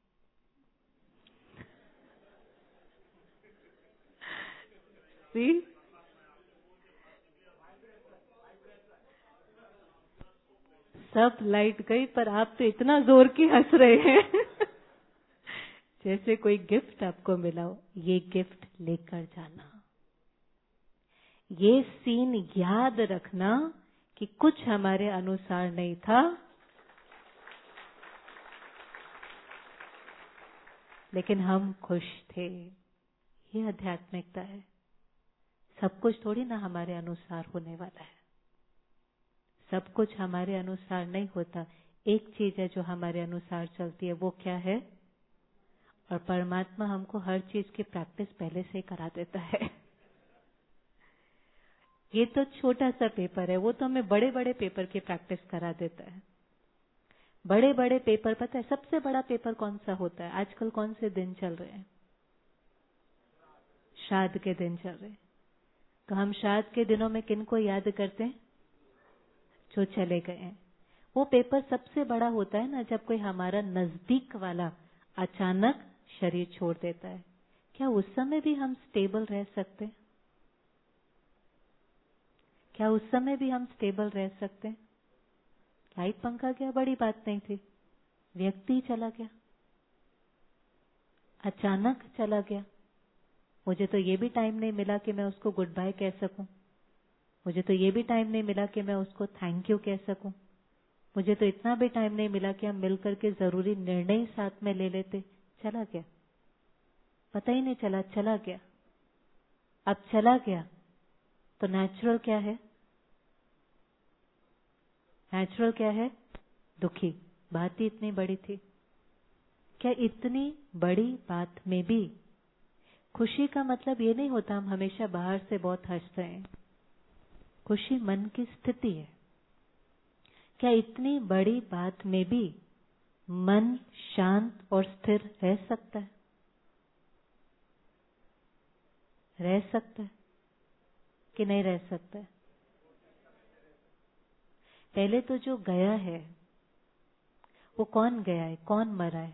See? सब लाइट गई, पर आप तो इतना जोर की हंस रहे हैं जैसे कोई गिफ्ट आपको मिला हो। ये गिफ्ट लेकर जाना, ये सीन याद रखना कि कुछ हमारे अनुसार नहीं था, लेकिन हम खुश थे। ये आध्यात्मिकता है। सब कुछ थोड़ी ना हमारे अनुसार होने वाला है। सब कुछ हमारे अनुसार नहीं होता। एक चीज है जो हमारे अनुसार चलती है, वो क्या है? और परमात्मा हमको हर चीज की प्रैक्टिस पहले से करा देता है। ये तो छोटा सा पेपर है, वो तो हमें बड़े बड़े पेपर की प्रैक्टिस करा देता है। बड़े बड़े पेपर, पता है सबसे बड़ा पेपर कौन सा होता है? आजकल कौन से दिन चल रहे हैं? श्राद्ध के दिन चल रहे हैं। तो हम श्राद्ध के दिनों में किन को याद करते हैं? जो चले गए हैं। वो पेपर सबसे बड़ा होता है ना, जब कोई हमारा नजदीक वाला अचानक शरीर छोड़ देता है। क्या उस समय भी हम स्टेबल रह सकते हैं? क्या उस समय भी हम स्टेबल रह सकते हैं? लाइट पंखा गया, बड़ी बात नहीं थी। व्यक्ति चला गया, अचानक चला गया। मुझे तो ये भी टाइम नहीं मिला कि मैं उसको गुड बाय कह सकूं। मुझे तो ये भी टाइम नहीं मिला कि मैं उसको थैंक यू कह सकूं। मुझे तो इतना भी टाइम नहीं मिला कि हम मिलकर के जरूरी निर्णय साथ में ले लेते। चला गया, पता ही नहीं चला, चला गया। अब चला गया तो नेचुरल क्या है? नेचुरल क्या है? दुखी। बात ही इतनी बड़ी थी। क्या इतनी बड़ी बात में भी खुशी का मतलब ये नहीं होता हम हमेशा बाहर से बहुत हंसते हैं। खुशी मन की स्थिति है। क्या इतनी बड़ी बात में भी मन शांत और स्थिर रह सकता है? रह सकता है कि नहीं रह सकता है? पहले तो जो गया है वो कौन गया है, कौन मरा है?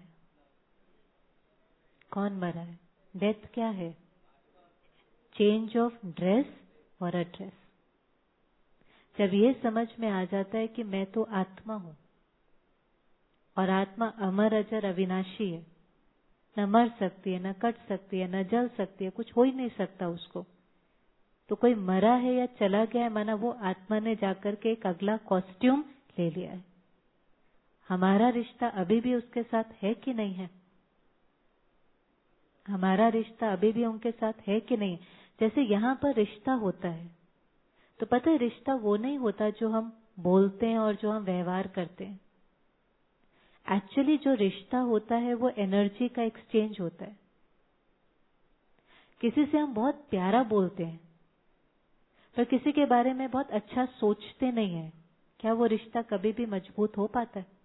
कौन मरा है? डेथ क्या है? चेंज ऑफ ड्रेस और एड्रेस। जब ये समझ में आ जाता है कि मैं तो आत्मा हूं और आत्मा अमर अजर अविनाशी है, न मर सकती है, न कट सकती है, न जल सकती है, कुछ हो ही नहीं सकता उसको। तो कोई मरा है या चला गया है माना वो आत्मा ने जाकर के एक अगला कॉस्ट्यूम ले लिया है। हमारा रिश्ता अभी भी उसके साथ है कि नहीं है? हमारा रिश्ता अभी भी उनके साथ है कि नहीं? जैसे यहाँ पर रिश्ता होता है तो पता है रिश्ता वो नहीं होता जो हम बोलते हैं और जो हम व्यवहार करते हैं। एक्चुअली जो रिश्ता होता है वो एनर्जी का एक्सचेंज होता है। किसी से हम बहुत प्यारा बोलते हैं पर किसी के बारे में बहुत अच्छा सोचते नहीं है, क्या वो रिश्ता कभी भी मजबूत हो पाता है?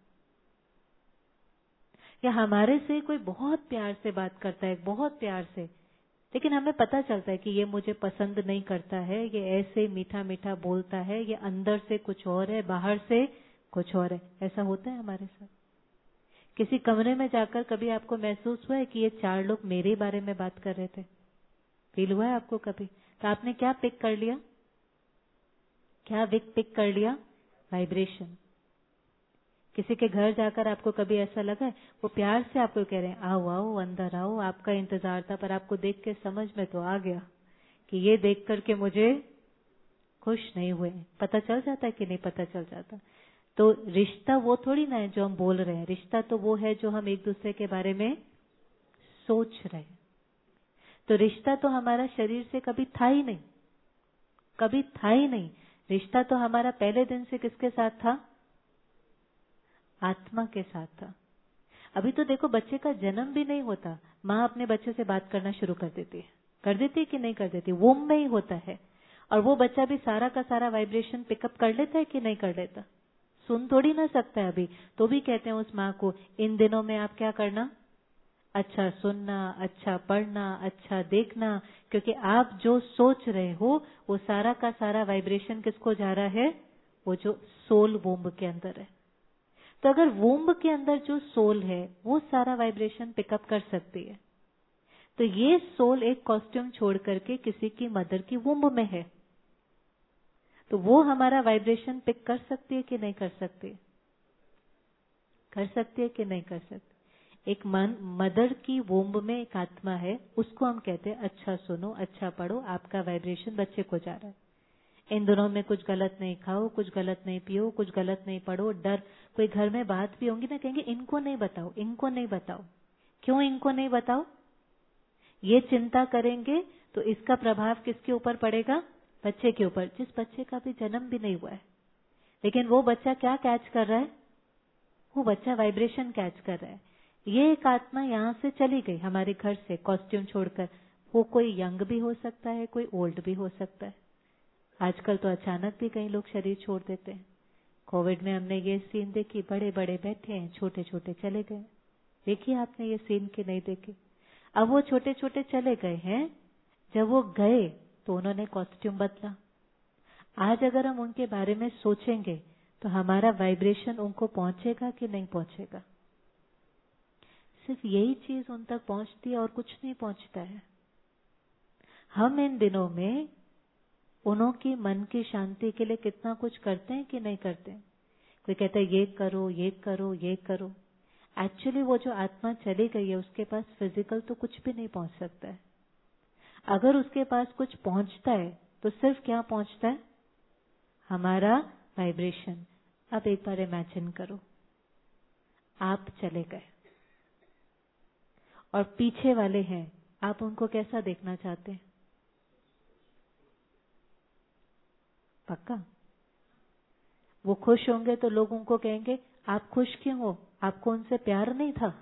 या हमारे से कोई बहुत प्यार से बात करता है, बहुत प्यार से, लेकिन हमें पता चलता है कि ये मुझे पसंद नहीं करता है, ये ऐसे मीठा मीठा बोलता है, ये अंदर से कुछ और है, बाहर से कुछ और है। ऐसा होता है हमारे साथ। किसी कमरे में जाकर कभी आपको महसूस हुआ है कि ये 4 लोग मेरे बारे में बात कर रहे थे? फील हुआ है आपको कभी? तो आपने क्या पिक कर लिया? क्या पिक कर लिया? वाइब्रेशन। किसी के घर जाकर आपको कभी ऐसा लगा है वो प्यार से आपको कह रहे हैं आओ आओ अंदर आओ, आपका इंतजार था, पर आपको देख के समझ में तो आ गया कि ये देख करके मुझे खुश नहीं हुए? पता चल जाता है कि नहीं पता चल जाता? तो रिश्ता वो थोड़ी ना है जो हम बोल रहे हैं, रिश्ता तो वो है जो हम एक दूसरे के बारे में सोच रहे हैं। तो रिश्ता तो हमारा शरीर से कभी था ही नहीं, कभी था ही नहीं। रिश्ता तो हमारा पहले दिन से किसके साथ था? आत्मा के साथ था। अभी तो देखो बच्चे का जन्म भी नहीं होता, माँ अपने बच्चे से बात करना शुरू कर देती है। कर देती है कि नहीं कर देती? वोम में ही होता है। और वो बच्चा भी सारा का सारा वाइब्रेशन पिकअप कर लेता है कि नहीं कर लेता? सुन थोड़ी ना सकता है अभी, तो भी कहते हैं उस माँ को इन दिनों में आप क्या करना, अच्छा सुनना, अच्छा पढ़ना, अच्छा देखना, क्योंकि आप जो सोच रहे हो वो सारा का सारा वाइब्रेशन किसको जा रहा है? वो जो सोल वोम्ब के अंदर है। तो अगर वोम्ब के अंदर जो सोल है वो सारा वाइब्रेशन पिकअप कर सकती है, तो ये सोल एक कॉस्ट्यूम छोड़ करके किसी की मदर की वोम्ब में है, तो वो हमारा वाइब्रेशन पिक कर सकती है कि नहीं कर सकती? कर सकती है कि नहीं कर सकती? एक मदर की वोम्ब में एक आत्मा है, उसको हम कहते हैं अच्छा सुनो, अच्छा पढ़ो, आपका वाइब्रेशन बच्चे को जा रहा है। इन दिनों में कुछ गलत नहीं खाओ, कुछ गलत नहीं पियो, कुछ गलत नहीं पढ़ो, डर, कोई घर में बात भी होंगी ना कहेंगे इनको नहीं बताओ, इनको नहीं बताओ। क्यों इनको नहीं बताओ? ये चिंता करेंगे तो इसका प्रभाव किसके ऊपर पड़ेगा? बच्चे के ऊपर, जिस बच्चे का भी जन्म भी नहीं हुआ है। लेकिन वो बच्चा क्या कैच कर रहा है? वो बच्चा वाइब्रेशन कैच कर रहा है। ये एक आत्मा यहाँ से चली गई हमारे घर से कॉस्ट्यूम छोड़कर, वो कोई यंग भी हो सकता है, कोई ओल्ड भी हो सकता है। आजकल तो अचानक भी कई लोग शरीर छोड़ देते हैं। कोविड में हमने ये सीन देखी, बड़े बड़े बैठे हैं, छोटे छोटे चले गए। देखिए आपने ये सीन कि नहीं देखे? अब वो छोटे छोटे चले गए हैं, जब वो गए तो उन्होंने कॉस्ट्यूम बदला। आज अगर हम उनके बारे में सोचेंगे तो हमारा वाइब्रेशन उनको पहुंचेगा कि नहीं पहुंचेगा? सिर्फ यही चीज उन तक पहुंचती है और कुछ नहीं पहुंचता है। हम इन दिनों में उन्हों की मन की शांति के लिए कितना कुछ करते हैं कि नहीं करते? कोई कहता है ये करो, ये करो, ये करो। एक्चुअली वो जो आत्मा चली गई है उसके पास फिजिकल तो कुछ भी नहीं पहुंच सकता है। अगर उसके पास कुछ पहुंचता है तो सिर्फ क्या पहुंचता है? हमारा वाइब्रेशन। अब एक बार इमेजिन करो, आप चले गए और पीछे वाले हैं, आप उनको कैसा देखना चाहते हैं? पक्का? वो खुश होंगे तो लोग उनको कहेंगे आप खुश क्यों हो, आपको उनसे प्यार नहीं था?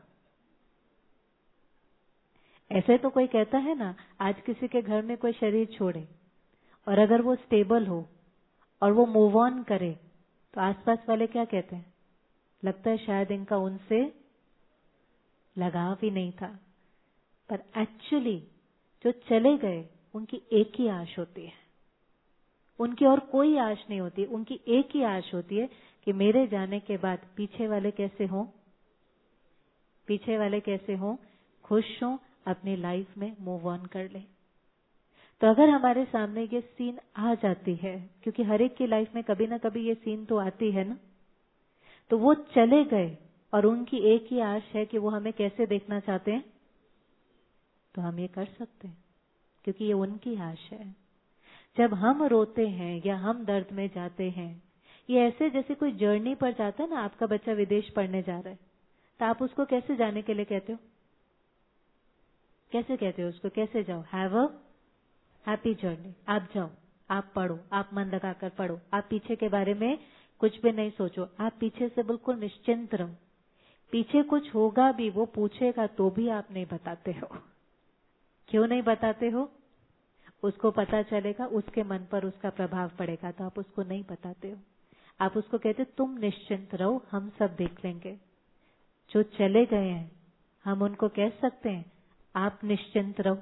ऐसे तो कोई कहता है ना, आज किसी के घर में कोई शरीर छोड़े और अगर वो स्टेबल हो और वो मूव ऑन करे तो आसपास वाले क्या कहते हैं? लगता है शायद इनका उनसे लगाव ही नहीं था। पर एक्चुअली जो चले गए उनकी एक ही आश होती है, उनकी और कोई आश नहीं होती, उनकी एक ही आश होती है कि मेरे जाने के बाद पीछे वाले कैसे हों, पीछे वाले कैसे हों, खुश हों, अपनी लाइफ में मूव ऑन कर ले। तो अगर हमारे सामने ये सीन आ जाती है, क्योंकि हर एक की लाइफ में कभी ना कभी ये सीन तो आती है ना, तो वो चले गए और उनकी एक ही आश है कि वो हमें कैसे देखना चाहते हैं, तो हम ये कर सकते हैं क्योंकि ये उनकी आश है। जब हम रोते हैं या हम दर्द में जाते हैं, ये ऐसे जैसे कोई जर्नी पर जाता है ना, आपका बच्चा विदेश पढ़ने जा रहा है, तो आप उसको कैसे जाने के लिए कहते हो, कैसे कहते हो उसको, कैसे जाओ, हैव अ हैप्पी जर्नी, आप जाओ, आप पढ़ो, आप मन लगाकर पढ़ो, आप पीछे के बारे में कुछ भी नहीं सोचो, आप पीछे से बिल्कुल निश्चिंत रहो। पीछे कुछ होगा भी, वो पूछेगा तो भी आप नहीं बताते हो। क्यों नहीं बताते हो? उसको पता चलेगा, उसके मन पर उसका प्रभाव पड़ेगा, तो आप उसको नहीं बताते हो। आप उसको कहते तुम निश्चिंत रहो, हम सब देख लेंगे। जो चले गए हैं हम उनको कह सकते हैं आप निश्चिंत रहो,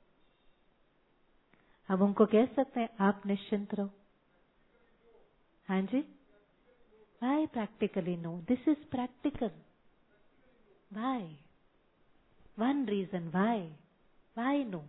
हम उनको कह सकते हैं आप निश्चिंत रहो। हाँ जी, why practically no, this is practical. Why, one reason, why no.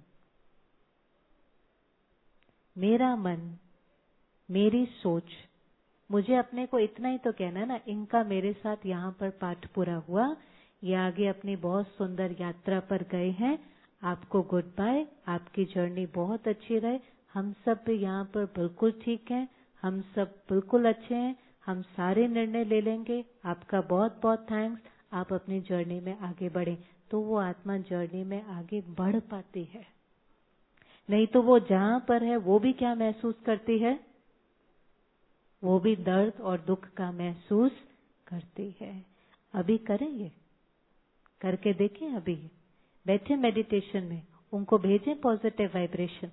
मेरा मन, मेरी सोच, मुझे अपने को इतना ही तो कहना है ना, इनका मेरे साथ यहाँ पर पाठ पूरा हुआ, ये आगे अपनी बहुत सुंदर यात्रा पर गए हैं, आपको गुड बाय, आपकी जर्नी बहुत अच्छी रहे, हम सब भी यहाँ पर बिल्कुल ठीक हैं, हम सब बिल्कुल अच्छे हैं, हम सारे निर्णय ले लेंगे, आपका बहुत बहुत थैंक्स, आप अपनी जर्नी में आगे बढ़े। तो वो आत्मा जर्नी में आगे बढ़ पाती है। नहीं तो वो जहां पर है वो भी क्या महसूस करती है, वो भी दर्द और दुख का महसूस करती है। अभी करेंगे, करके देखें, अभी बैठे मेडिटेशन में, उनको भेजें पॉजिटिव वाइब्रेशन।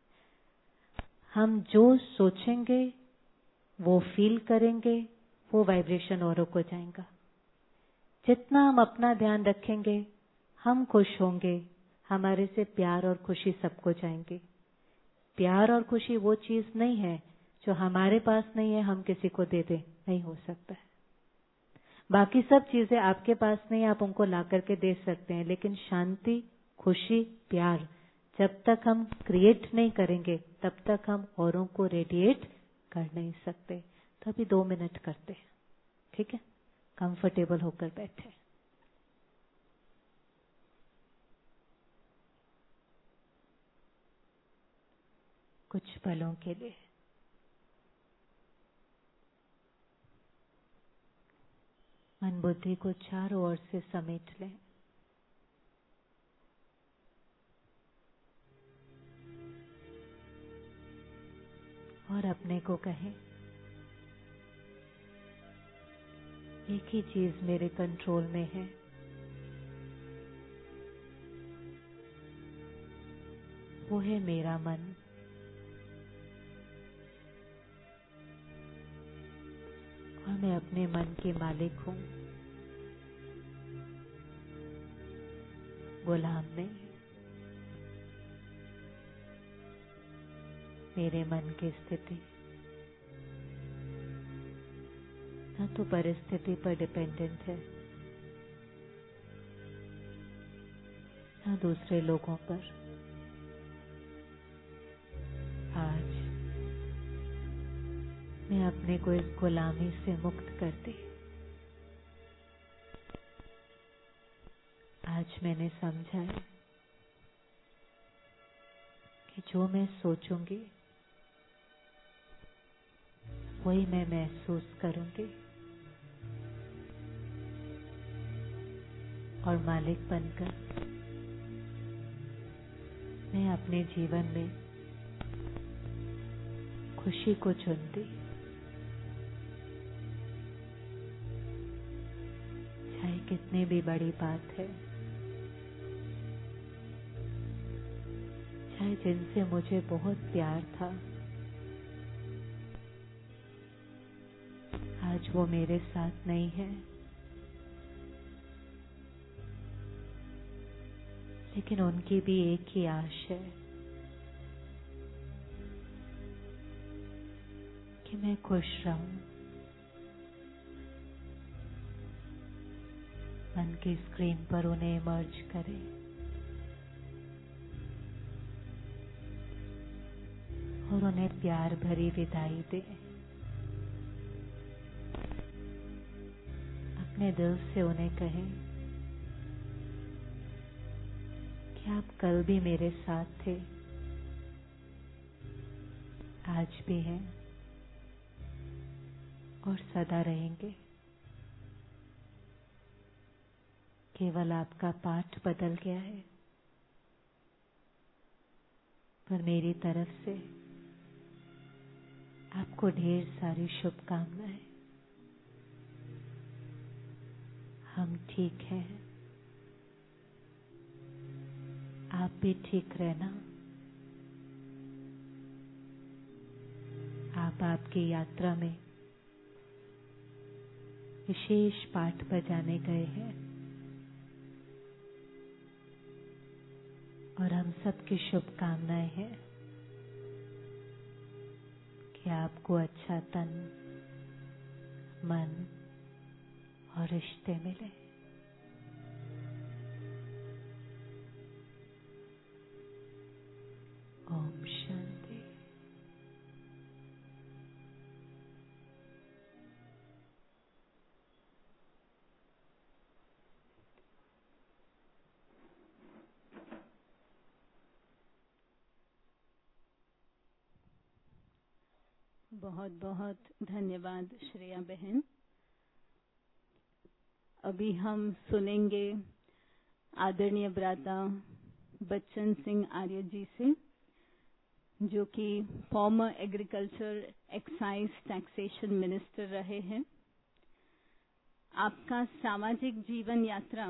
हम जो सोचेंगे, वो फील करेंगे, वो वाइब्रेशन औरों को जाएगा। जितना हम अपना ध्यान रखेंगे, हम खुश होंगे, हमारे से प्यार और खुशी सबको जाएंगे। प्यार और खुशी वो चीज नहीं है जो हमारे पास नहीं है हम किसी को दे दें, नहीं हो सकता है। बाकी सब चीजें आपके पास नहीं, आप उनको ला करके दे सकते हैं, लेकिन शांति, खुशी, प्यार जब तक हम क्रिएट नहीं करेंगे तब तक हम औरों को रेडिएट कर नहीं सकते। तो अभी 2 मिनट करते हैं, ठीक है? कंफर्टेबल होकर बैठे। कुछ पलों के लिए मन बुद्धि को चारों ओर से समेट लें। और अपने को कहें, एक ही चीज मेरे कंट्रोल में है, वो है मेरा मन। और मैं अपने मन की मालिक हूं, गुलाम नहीं। मेरे मन की स्थिति न तो परिस्थिति पर डिपेंडेंट है, न दूसरे लोगों पर। आज मैं अपने को इस गुलामी से मुक्त करती। आज मैंने समझा है कि जो मैं सोचूंगी वही मैं महसूस करूंगी, और मालिक बनकर मैं अपने जीवन में खुशी को चुनती। चाहे कितनी भी बड़ी बात है, चाहे जिनसे मुझे बहुत प्यार था, आज वो मेरे साथ नहीं है, लेकिन उनकी भी एक ही आश है कि मैं खुश रहूं। मन की स्क्रीन पर उन्हें इमर्ज करें और उन्हें प्यार भरी विदाई दें। अपने दिल से उन्हें कहें कि आप कल भी मेरे साथ थे, आज भी हैं और सदा रहेंगे। केवल आपका पाठ बदल गया है, पर मेरी तरफ से आपको ढेर सारी शुभकामनाएं। हम ठीक हैं, आप भी ठीक रहना। आप आपकी यात्रा में विशेष पाठ बजाने गए हैं और हम सबकी शुभकामनाएं हैं कि आपको अच्छा तन, मन और रिश्ते मिले। ओम शांति। बहुत बहुत धन्यवाद श्रेया बहन। अभी हम सुनेंगे आदरणीय भ्राता बच्चन सिंह आर्य जी से, जो कि former agriculture excise taxation minister रहे हैं। आपका सामाजिक जीवन यात्रा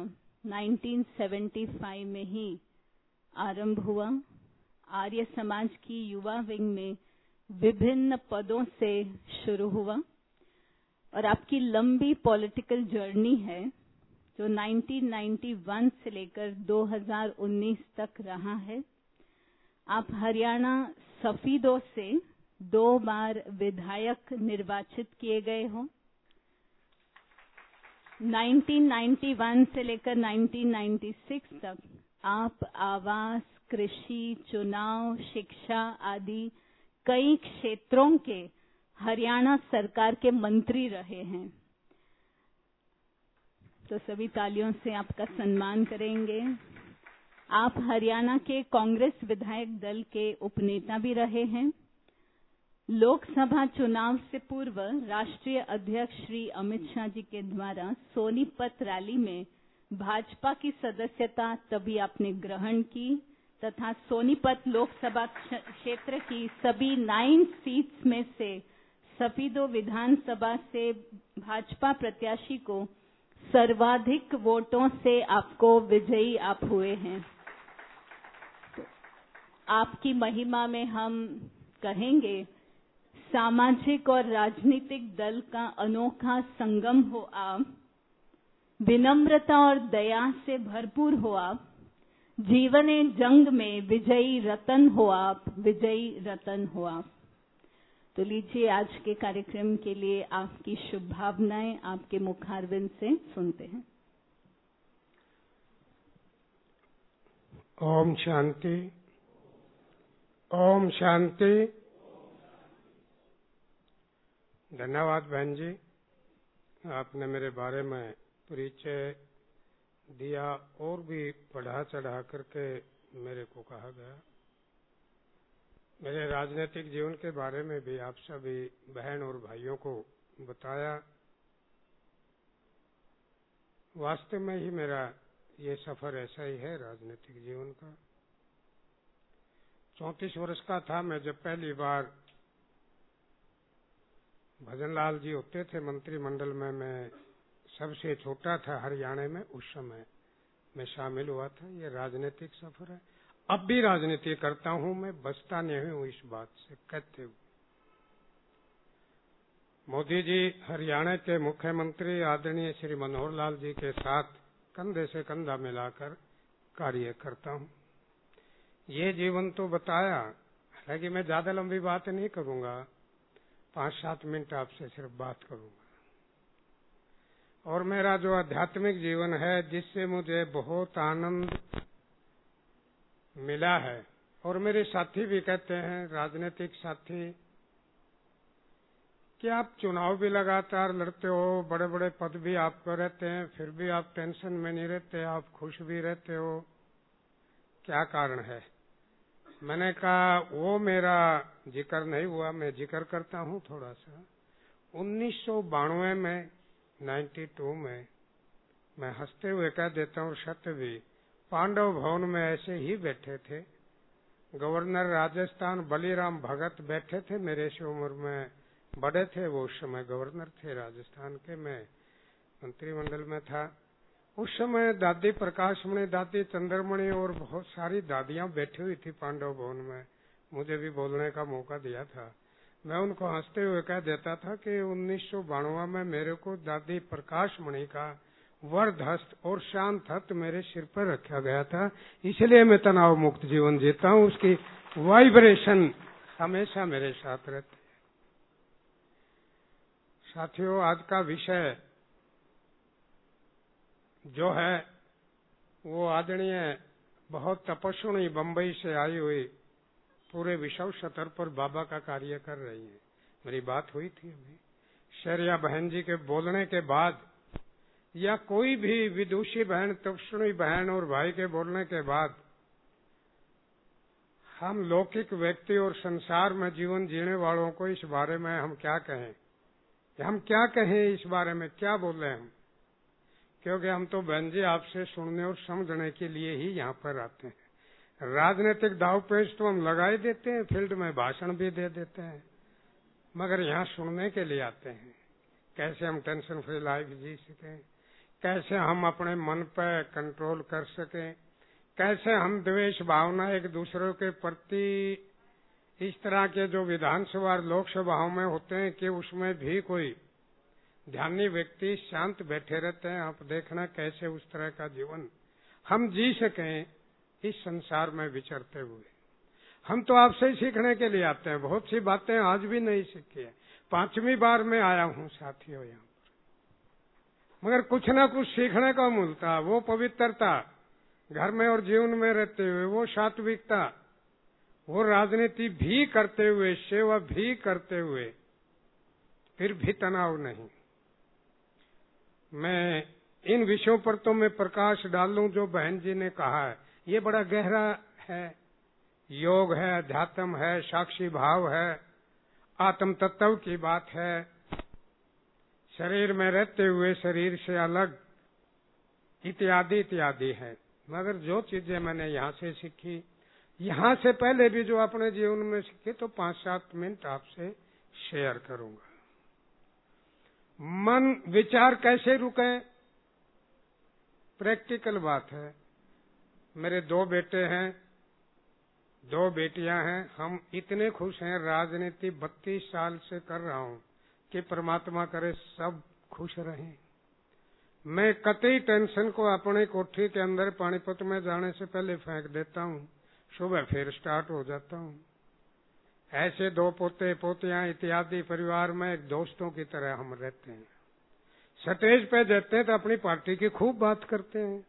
1975 में ही आरंभ हुआ। आर्य समाज की युवा विंग में विभिन्न पदों से शुरू हुआ और आपकी लंबी पॉलिटिकल जर्नी है, जो 1991 से लेकर 2019 तक रहा है। आप हरियाणा सफीदों से 2 बार विधायक निर्वाचित किए गए हो। 1991 से लेकर 1996 तक आप आवास, कृषि, चुनाव, शिक्षा आदि कई क्षेत्रों के हरियाणा सरकार के मंत्री रहे हैं। तो सभी तालियों से आपका सम्मान करेंगे। आप हरियाणा के कांग्रेस विधायक दल के उपनेता भी रहे हैं। लोकसभा चुनाव से पूर्व राष्ट्रीय अध्यक्ष श्री अमित शाह जी के द्वारा सोनीपत रैली में भाजपा की सदस्यता तभी आपने ग्रहण की तथा सोनीपत लोकसभा क्षेत्र की सभी 9 सीट्स में से सफीदो विधानसभा से भाजपा प्रत्याशी को सर्वाधिक वोटों से आपको विजयी आप हुए हैं। तो आपकी महिमा में हम कहेंगे, सामाजिक और राजनीतिक दल का अनोखा संगम हो आप, विनम्रता और दया से भरपूर हो आप, जीवने जंग में विजयी रतन हो आप, विजयी रतन हो आप। तो लीजिए आज के कार्यक्रम के लिए आपकी शुभ भावनाएं आपके मुखारविंद से सुनते हैं। ओम शांति, ओम शांति। धन्यवाद बहन जी, आपने मेरे बारे में परिचय दिया और भी बढ़ा चढ़ा करके मेरे को कहा गया। मेरे राजनीतिक जीवन के बारे में भी आप सभी बहन और भाइयों को बताया। वास्तव में ही मेरा ये सफर ऐसा ही है राजनीतिक जीवन का। 34 वर्ष का था मैं जब पहली बार भजनलाल जी होते थे मंत्रिमंडल में, मैं सबसे छोटा था हरियाणा में, उस समय मैं शामिल हुआ था। ये राजनीतिक सफर है। अब भी राजनीति करता हूं मैं, बचता नहीं हूं इस बात से कहते हुए। मोदी जी हरियाणा के मुख्यमंत्री आदरणीय श्री मनोहर लाल जी के साथ कंधे से कंधा मिलाकर कार्य करता हूं। ये जीवन तो बताया, हालांकि मैं ज्यादा लंबी बात नहीं करूंगा। 5-7 मिनट आपसे सिर्फ बात करूंगा। और मेरा जो आध्यात्मिक जीवन है, जिससे मुझे बहुत आनंद मिला है, और मेरे साथी भी कहते हैं, राजनीतिक साथी, कि आप चुनाव भी लगातार लड़ते हो, बड़े बड़े पद भी आपको रहते हैं, फिर भी आप टेंशन में नहीं रहते, आप खुश भी रहते हो, क्या कारण है? मैंने कहा वो मेरा जिक्र नहीं हुआ, मैं जिक्र करता हूँ थोड़ा सा। 1992 में 92 में मैं हंसते हुए कह देता हूँ, सत्य भी, पांडव भवन में ऐसे ही बैठे थे, गवर्नर राजस्थान बलीराम भगत बैठे थे, मेरे से उम्र में बड़े थे, वो उस समय गवर्नर थे राजस्थान के, मैं मंत्रिमंडल में था। उस समय दादी प्रकाशमणि, दादी चंद्रमणि और बहुत सारी दादियां बैठी हुई थी पांडव भवन में, मुझे भी बोलने का मौका दिया था। मैं उनको हंसते हुए कह देता था कि 1992 में मेरे को दादी प्रकाशमणि का वरद हस्त और शांत हस्त मेरे सिर पर रखा गया था, इसलिए मैं तनाव मुक्त जीवन जीता हूँ। उसकी वाइब्रेशन हमेशा मेरे साथ रहती है। साथियों, आज का विषय जो है वो आदरणीय बहुत तपस्विनी बम्बई से आई हुई पूरे विश्व स्तर पर बाबा का कार्य कर रही है। मेरी बात हुई थी अभी, शरिया बहन जी के बोलने के बाद, या कोई भी विदुषी बहन, तपस्विनी बहन और भाई के बोलने के बाद, हम लौकिक व्यक्ति और संसार में जीवन जीने वालों को इस बारे में हम क्या कहें, हम क्या कहें इस बारे में, क्या बोले हम? क्योंकि हम तो बहन जी आपसे सुनने और समझने के लिए ही यहाँ पर आते हैं। राजनीतिक दाव पेच तो हम लगा ही देते हैं, फील्ड में भाषण भी दे देते हैं, मगर यहाँ सुनने के लिए आते हैं, कैसे हम टेंशन फ्री लाइफ जी सकें, कैसे हम अपने मन पर कंट्रोल कर सकें, कैसे हम द्वेष भावना एक दूसरे के प्रति इस तरह के जो विधानसभा और लोकसभाओं में होते हैं कि उसमें भी कोई ध्यानी व्यक्ति शांत बैठे रहते हैं, आप देखना कैसे उस तरह का जीवन हम जी सकें इस संसार में विचरते हुए। हम तो आपसे सीखने के लिए आते हैं, बहुत सी बातें आज भी नहीं सीखी है। 5वीं बार मैं आया हूँ साथियों यहाँ पर, मगर कुछ ना कुछ सीखने को मिलता। वो पवित्रता घर में और जीवन में रहते हुए, वो सात्विकता, वो राजनीति भी करते हुए, सेवा भी करते हुए, फिर भी तनाव नहीं। मैं इन विषयों पर तो मैं प्रकाश डालूं जो बहन जी ने कहा है, ये बड़ा गहरा है। योग है, अध्यात्म है, साक्षी भाव है, आत्म तत्व की बात है, शरीर में रहते हुए शरीर से अलग, इत्यादि इत्यादि है। मगर जो चीजें मैंने यहाँ से सीखी, यहाँ से पहले भी जो अपने जीवन में सीखे, तो 5-7 मिनट आपसे शेयर करूंगा। मन विचार कैसे रुके, प्रैक्टिकल बात है। मेरे 2 बेटे हैं, 2 बेटियां हैं। हम इतने खुश हैं, राजनीति 32 साल से कर रहा हूं कि परमात्मा करे सब खुश रहें। मैं कतई टेंशन को अपने कोठी के अंदर पानीपत में जाने से पहले फेंक देता हूं, सुबह फिर स्टार्ट हो जाता हूं। ऐसे 2 पोते पोतियां इत्यादि परिवार में एक दोस्तों की तरह हम रहते हैं। स्टेज पे जाते हैं तो अपनी पार्टी की खूब बात करते हैं।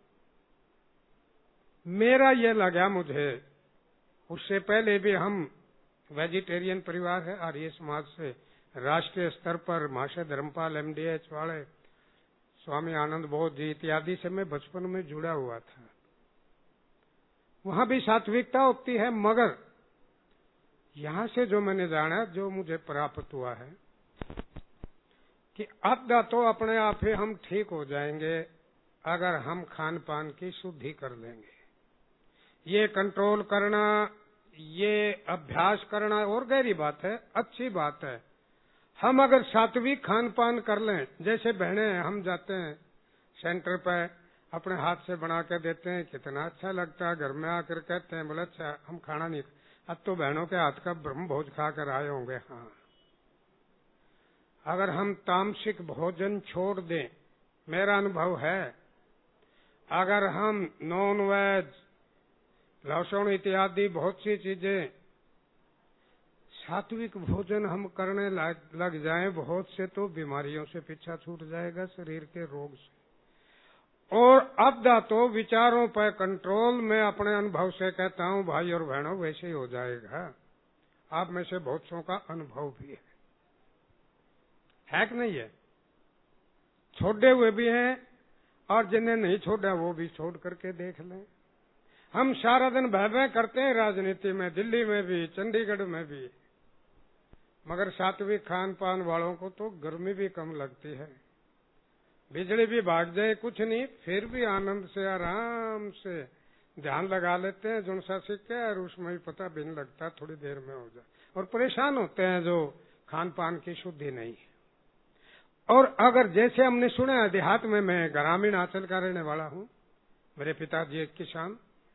मेरा ये लगा मुझे, उससे पहले भी हम वेजिटेरियन परिवार है, आर्य समाज से राष्ट्रीय स्तर पर महाशय धर्मपाल MDH वाले, स्वामी आनंद बोध जी इत्यादि से मैं बचपन में जुड़ा हुआ था। वहां भी सात्विकता होती है, मगर यहाँ से जो मैंने जाना, जो मुझे प्राप्त हुआ है कि आधा तो अपने आप ही हम ठीक हो जाएंगे अगर हम खान पान की शुद्धि कर लेंगे। ये कंट्रोल करना, ये अभ्यास करना और गहरी बात है, अच्छी बात है। हम अगर सात्विक खान पान कर लें, जैसे बहनें हैं, हम जाते हैं सेंटर पे, अपने हाथ से बना के देते हैं, कितना अच्छा लगता है। घर में आकर कहते हैं, बोले अच्छा हम खाना नहीं, अब तो बहनों के हाथ का ब्रह्म भोज खाकर आए होंगे। हाँ, अगर हम तामसिक भोजन छोड़ दें, मेरा अनुभव है, अगर हम नॉन वेज, लहसुन इत्यादि बहुत सी चीजें सात्विक भोजन हम करने लग जाएं, बहुत से तो बीमारियों से पीछा छूट जाएगा, शरीर के रोग से। और अबदा तो विचारों पर कंट्रोल, मैं अपने अनुभव से कहता हूं भाई और बहनों, वैसे ही हो जाएगा। आप में से बहुत सौ का अनुभव भी है कि नहीं है? छोड़े हुए भी हैं और जिन्हें नहीं छोड़ा वो भी छोड़ करके देख लें। हम सारा दिन बहबह करते हैं राजनीति में, दिल्ली में भी, चंडीगढ़ में भी, मगर सात्विक खान पान वालों को तो गर्मी भी कम लगती है। बिजली भी भाग जाए कुछ नहीं, फिर भी आनंद से आराम से ध्यान लगा लेते हैं जुन सा सिक्के, और उसमें ही पता भी नहीं लगता, थोड़ी देर में हो जाए। और परेशान होते हैं जो खान पान की शुद्धि नहीं है। और अगर जैसे हमने सुना देहात में, मैं ग्रामीण आंचल का रहने वाला हूं, मेरे पिताजी एक किसान,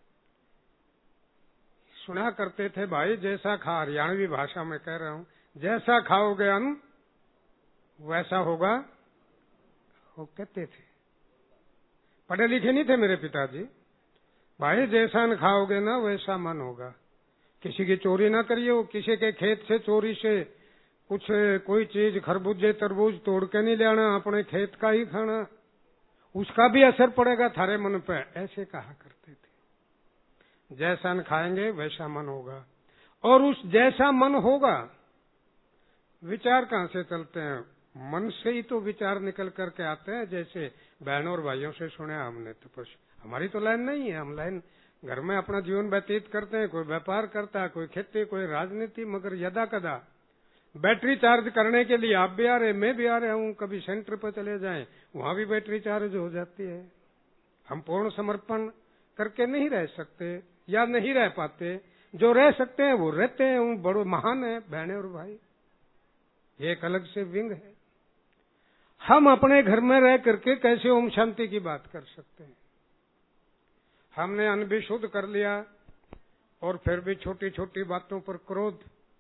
सुना करते थे भाई जैसा खा, हरियाणवी भाषा में कह रहा हूं, जैसा खाओगे अन्न वैसा होगा, वो कहते थे। पढ़े लिखे नहीं थे मेरे पिताजी। भाई जैसा अन्न खाओगे ना वैसा मन होगा। किसी की चोरी ना करिए, वो किसी के खेत से चोरी से कुछ कोई चीज खरबूजे तरबूज तोड़ के नहीं ले आना, अपने खेत का ही खाना, उसका भी असर पड़ेगा थारे मन पे, ऐसे कहा करते थे। जैसा अन्न खाएंगे वैसा मन होगा। और उस जैसा मन होगा, विचार कहां से चलते हैं? मन से ही तो विचार निकल करके आते हैं। जैसे बहनों और भाइयों से सुने हमने, तो हमारी तो लाइन नहीं है, हम लाइन घर में अपना जीवन व्यतीत करते हैं। कोई व्यापार करता है, कोई खेती, कोई राजनीति, मगर यदा कदा बैटरी चार्ज करने के लिए आप भी आ रहे, मैं भी आ रहा हूं, कभी सेंटर पर चले जाएं, वहां भी बैटरी चार्ज हो जाती है। हम पूर्ण समर्पण करके नहीं रह सकते या नहीं रह पाते। जो रह सकते हैं वो रहते हैं, वो बड़े महान है बहने और भाई। ये एक अलग से विंग है। हम अपने घर में रह करके कैसे ओम शांति की बात कर सकते हैं? हमने अन्न भी शुद्ध कर लिया और फिर भी छोटी छोटी बातों पर क्रोध।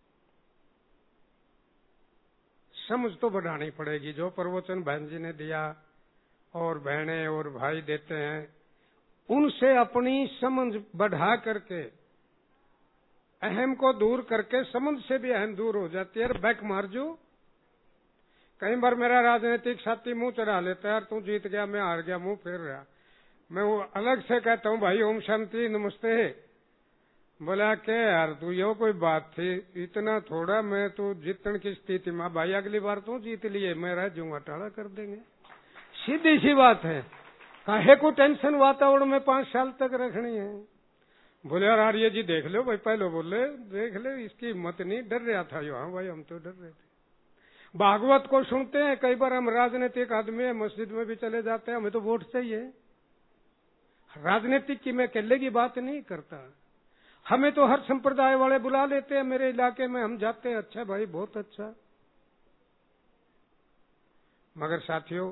समझ तो बढ़ानी पड़ेगी। जो प्रवचन बहन जी ने दिया और बहनें और भाई देते हैं, उनसे अपनी समझ बढ़ा करके, अहम को दूर करके समझ से भी अहम दूर हो जाती है। बैक मार जो। कई बार मेरा राजनीतिक साथी मुंह चढ़ा लेता है, यार तू जीत गया मैं हार गया, मुंह फेर रहा। मैं वो अलग से कहता हूँ, भाई ओम शांति नमस्ते। बोला के यार तू यो कोई बात थी, इतना थोड़ा, मैं तो जीतने की स्थिति में, भाई अगली बार तू जीत लिए, मैं रह जाऊंगा, टाड़ा कर देंगे। सीधी सी बात है। काहे को टेंशन वातावरण में 5 साल तक रखनी है? बोले यार आर्य जी देख लो भाई, पहले बोले देख ले, इसकी हिम्मत नहीं, डर रहा था यो। हाँ भाई हम तो डर रहे थे। भागवत को सुनते हैं, कई बार हम राजनीतिक आदमी है, मस्जिद में भी चले जाते हैं, हमें तो वोट चाहिए। राजनीतिक की मैं अकेले की बात नहीं करता, हमें तो हर संप्रदाय वाले बुला लेते हैं मेरे इलाके में, हम जाते हैं, अच्छा भाई बहुत अच्छा। मगर साथियों,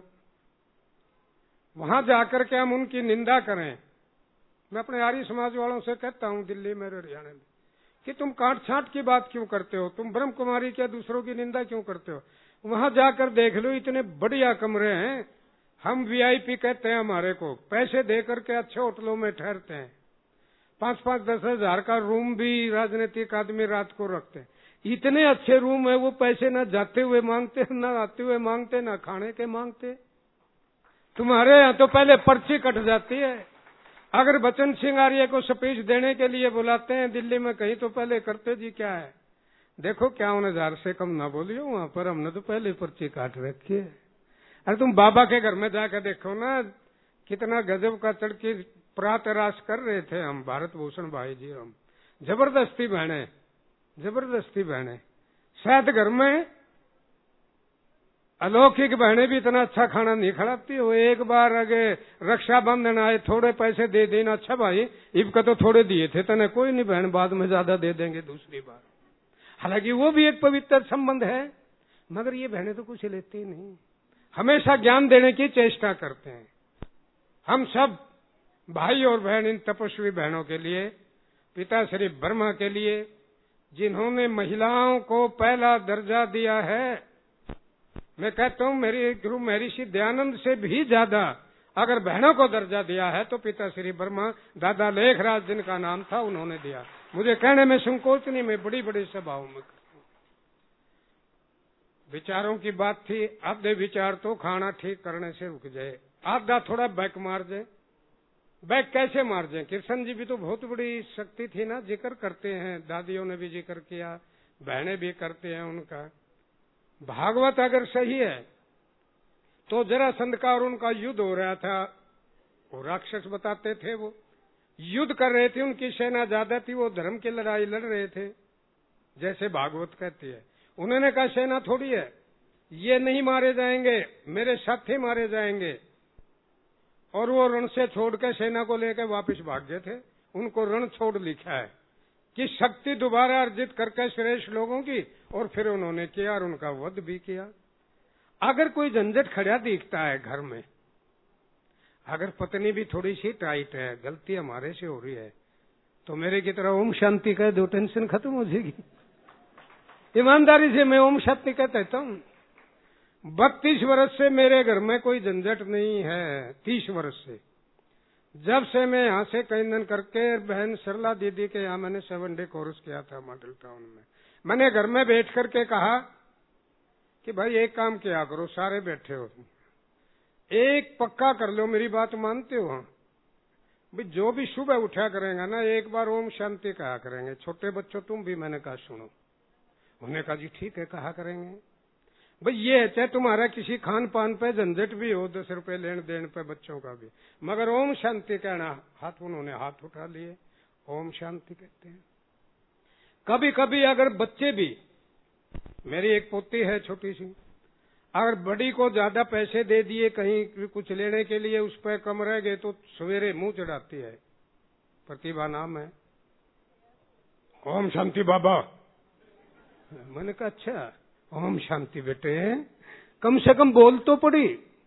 वहां जाकर के हम उनकी निंदा करें। मैं अपने आर्य समाज वालों से कहता हूं, दिल्ली में, हरियाणा में, कि तुम काट छांट की बात क्यों करते हो? तुम ब्रह्म कुमारी क्या दूसरों की निंदा क्यों करते हो? वहां जाकर देख लो, इतने बढ़िया कमरे हैं। हम वीआईपी कहते हैं हमारे को, पैसे दे करके अच्छे होटलों में ठहरते हैं। 5-5, 10 हजार का रूम भी राजनीतिक आदमी रात को रखते हैं। इतने अच्छे रूम है, वो पैसे न जाते हुए मांगते, न आते हुए मांगते, न खाने के मांगते। तुम्हारे यहाँ तो पहले पर्ची कट जाती है। अगर बच्चन सिंह आर्य को स्पीच देने के लिए बुलाते हैं दिल्ली में कहीं, तो पहले करते जी क्या है, देखो 51,000 से कम ना बोलियो, वहां पर हमने तो पहले पर्ची काट रखी है। अरे तुम बाबा के घर में जाकर देखो ना, कितना गजब का चढ़ प्रातराश कर रहे थे हम, भारत भूषण भाई जी, हम जबरदस्ती बहने। शायद घर में अलौकिक बहने भी इतना अच्छा खाना नहीं खिलाती हो। एक बार आगे रक्षाबंधन आए, थोड़े पैसे दे देना, अच्छा भाई इबका तो थोड़े दिए थे तने, कोई नहीं बहन बाद में ज्यादा दे देंगे दूसरी बार। हालांकि वो भी एक पवित्र संबंध है, मगर ये बहनें तो कुछ लेती ही नहीं, हमेशा ज्ञान देने की चेष्टा करते हैं। हम सब भाई और बहन इन तपस्वी बहनों के लिए, पिता श्री ब्रह्मा के लिए, जिन्होंने महिलाओं को पहला दर्जा दिया है। मैं कहता हूं मेरे गुरु महर्षि दयानंद से भी ज्यादा अगर बहनों को दर्जा दिया है तो पिता श्री ब्रह्मा, दादा लेखराज जिनका नाम था, उन्होंने दिया। मुझे कहने में संकोच नहीं, मैं बड़ी बड़ी सभाओं में करता हूं। विचारों की बात थी। आधे विचार तो खाना ठीक करने से रुक जाए, आधा थोड़ा बैक मार जाए। बैक कैसे मार जाए? कृष्ण जी भी तो बहुत बड़ी शक्ति थी ना, जिक्र करते हैं, दादियों ने भी जिक्र किया, बहनें भी करते हैं उनका। भागवत अगर सही है तो जरासंध का और उनका युद्ध हो रहा था, वो राक्षस बताते थे, वो युद्ध कर रहे थे, उनकी सेना ज्यादा थी, वो धर्म की लड़ाई लड़ रहे थे, जैसे भागवत कहती है। उन्होंने कहा सेना थोड़ी है, ये नहीं मारे जाएंगे, मेरे साथी मारे जाएंगे। और वो रण से छोड़ के सेना को लेकर वापस भाग गए थे। उनको रण छोड़ लिखा है कि शक्ति दोबारा अर्जित करके श्रेष्ठ लोगों की, और फिर उन्होंने किया और उनका वध भी किया। अगर कोई झंझट खड़ा दिखता है घर में, अगर पत्नी भी थोड़ी सी टाइट है, गलती हमारे से हो रही है, तो मेरे की तरह ओम शांति कह दो, टेंशन खत्म हो जाएगी। ईमानदारी से मैं ओम शांति कहता हूँ। 32 वर्ष से मेरे घर में कोई झंझट नहीं है। 30 वर्ष से, जब से मैं यहाँ से कई दिन करके बहन सरला दीदी के यहाँ मैंने 7 डे कोर्स किया था मॉडल टाउन में, मैंने घर में बैठ करके कहा कि भाई एक काम किया करो, सारे बैठे हो, एक पक्का कर लो, मेरी बात मानते हो? भाई जो भी सुबह उठा करेंगे ना, एक बार ओम शांति कहा करेंगे। छोटे बच्चों तुम भी, मैंने कहा सुनो। उन्होंने कहा जी ठीक है, कहा करेंगे। भाई ये है, चाहे तुम्हारा किसी खान पान पे झंझट भी हो, 10 रुपए लेन देन पे बच्चों का भी, मगर ओम शांति कहना। हाथ, उन्होंने हाथ उठा लिए, ओम शांति कहते हैं। कभी कभी अगर बच्चे भी, मेरी एक पोती है छोटी सी, अगर बड़ी को ज्यादा पैसे दे दिए कहीं कुछ लेने के लिए, उस पर कम रह गए, तो सवेरे मुंह चढ़ाती है। प्रतिभा नाम है। ओम शांति बाबा। मैंने कहा अच्छा, ओम शांति बेटे, कम से कम बोल तो पड़ी,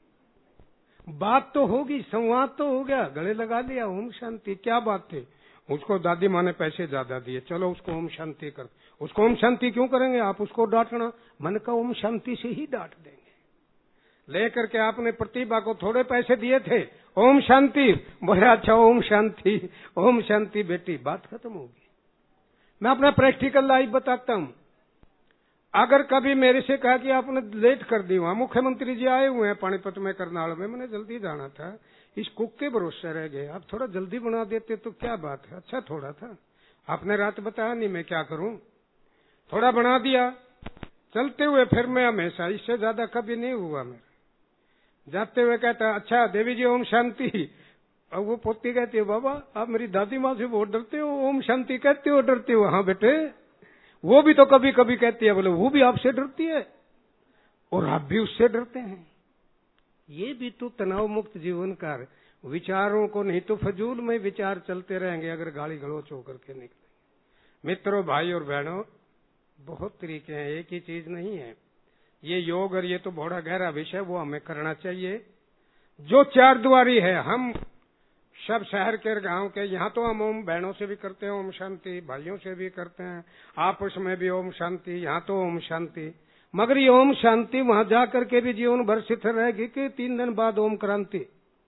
बात तो होगी, संवाद तो हो गया, गले लगा लिया, ओम शांति। क्या बात थी? उसको दादी माँ ने पैसे ज्यादा दिए, चलो उसको ओम शांति कर। उसको ओम शांति क्यों करेंगे आप, उसको डांटना? मैंने कहा ओम शांति से ही डांट देंगे। लेकर के आपने प्रतिभा को थोड़े पैसे दिए थे, ओम शांति, बोले अच्छा ओम शांति, ओम शांति बेटी, बात खत्म होगी। मैं अपना प्रैक्टिकल लाइफ बताता हूँ। अगर कभी मेरे से कहा कि आपने लेट कर दी, वहां मुख्यमंत्री जी आए हुए हैं पानीपत में, करनाल में, मैंने जल्दी जाना था, इस कुक के भरोसे रह गए, आप थोड़ा जल्दी बना देते तो क्या बात है। अच्छा थोड़ा था, आपने रात बताया नहीं, मैं क्या करूं, थोड़ा बना दिया, चलते हुए फिर मैं हमेशा, इससे ज्यादा कभी नहीं हुआ मेरा। जाते हुए कहता अच्छा देवी जी ओम शांति। और वो पोती कहती है बाबा आप मेरी दादी माँ से बहुत डरते हो, ओम शांति कहते हो, डरते हो? हाँ बेटे, वो भी तो कभी कभी कहती है। बोले वो भी आपसे डरती है और आप भी उससे डरते हैं। ये भी तो तनाव मुक्त जीवन का विचारों को, नहीं तो फजूल में विचार चलते रहेंगे अगर गाली गलौच होकर के निकलेंगे। मित्रों, भाई और बहनों, बहुत तरीके हैं, एक ही चीज नहीं है ये योग। और ये तो बड़ा गहरा विषय, वो हमें करना चाहिए। जो 4 द्वारी है, हम सब शहर के गांव के, यहाँ तो हम ओम बहनों से भी करते हैं ओम शांति, भाइयों से भी करते हैं, आपस में भी ओम शांति, यहाँ तो ओम शांति। मगर ये ओम शांति वहां जाकर के भी जीवन भर स्थिर रहेगी कि 3 दिन बाद ओम क्रांति?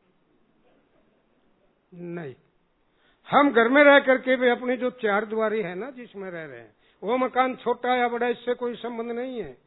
नहीं। हम घर में रह करके भी अपनी जो 4 द्वारी है ना, जिसमें रह रहे हैं, वो मकान छोटा या बड़ा इससे कोई संबंध नहीं है।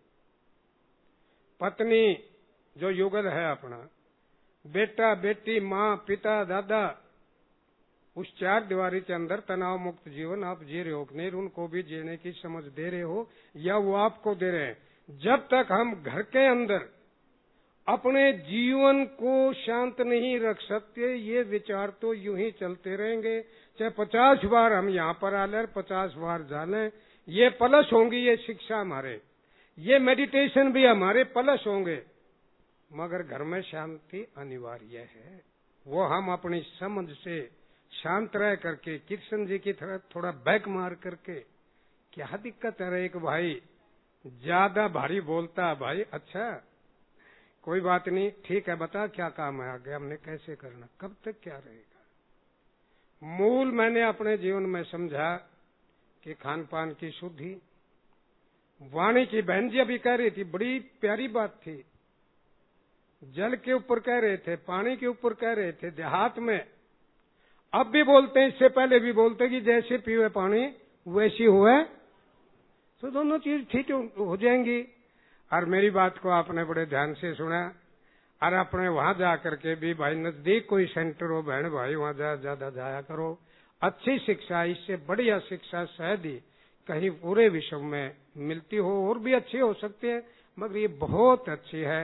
पत्नी जो युगल है अपना, बेटा बेटी, माँ पिता दादा, उस 4 दीवारी के अंदर तनाव मुक्त जीवन आप जी रहे हो कि नहीं, उनको भी जीने की समझ दे रहे हो या वो आपको दे रहे हैं। जब तक हम घर के अंदर अपने जीवन को शांत नहीं रख सकते, ये विचार तो यूं ही चलते रहेंगे। चाहे 50 बार हम यहाँ पर आ लें, 50 बार जाने, ये प्लस होंगी, ये शिक्षा हमारे, ये मेडिटेशन भी हमारे प्लस होंगे, मगर घर में शांति अनिवार्य है। वो हम अपनी समझ से शांत रह करके, कृष्ण जी की तरह थोड़ा बैक मार करके, क्या दिक्कत है? एक भाई ज्यादा भारी बोलता है, भाई अच्छा कोई बात नहीं, ठीक है, बता क्या काम है आगे, हमने कैसे करना, कब तक क्या रहेगा। मूल मैंने अपने जीवन में समझा कि खान पान की शुद्धि। वाणी की बहन जी अभी कह रही थी, बड़ी प्यारी बात थी, जल के ऊपर कह रहे थे, पानी के ऊपर कह रहे थे, देहात में अब भी बोलते हैं, इससे पहले भी बोलते कि जैसे पीवे पानी वैसी हुए, तो दोनों चीज ठीक हो जाएंगी। और मेरी बात को आपने बड़े ध्यान से सुना और अपने वहां जा करके भी भाई नजदीक कोई सेंटर हो बहन भाई वहां ज्यादा जाया करो। अच्छी शिक्षा, इससे बढ़िया शिक्षा शायद ही कहीं पूरे विश्व में मिलती हो, और भी अच्छी हो सकती है मगर ये बहुत अच्छी है।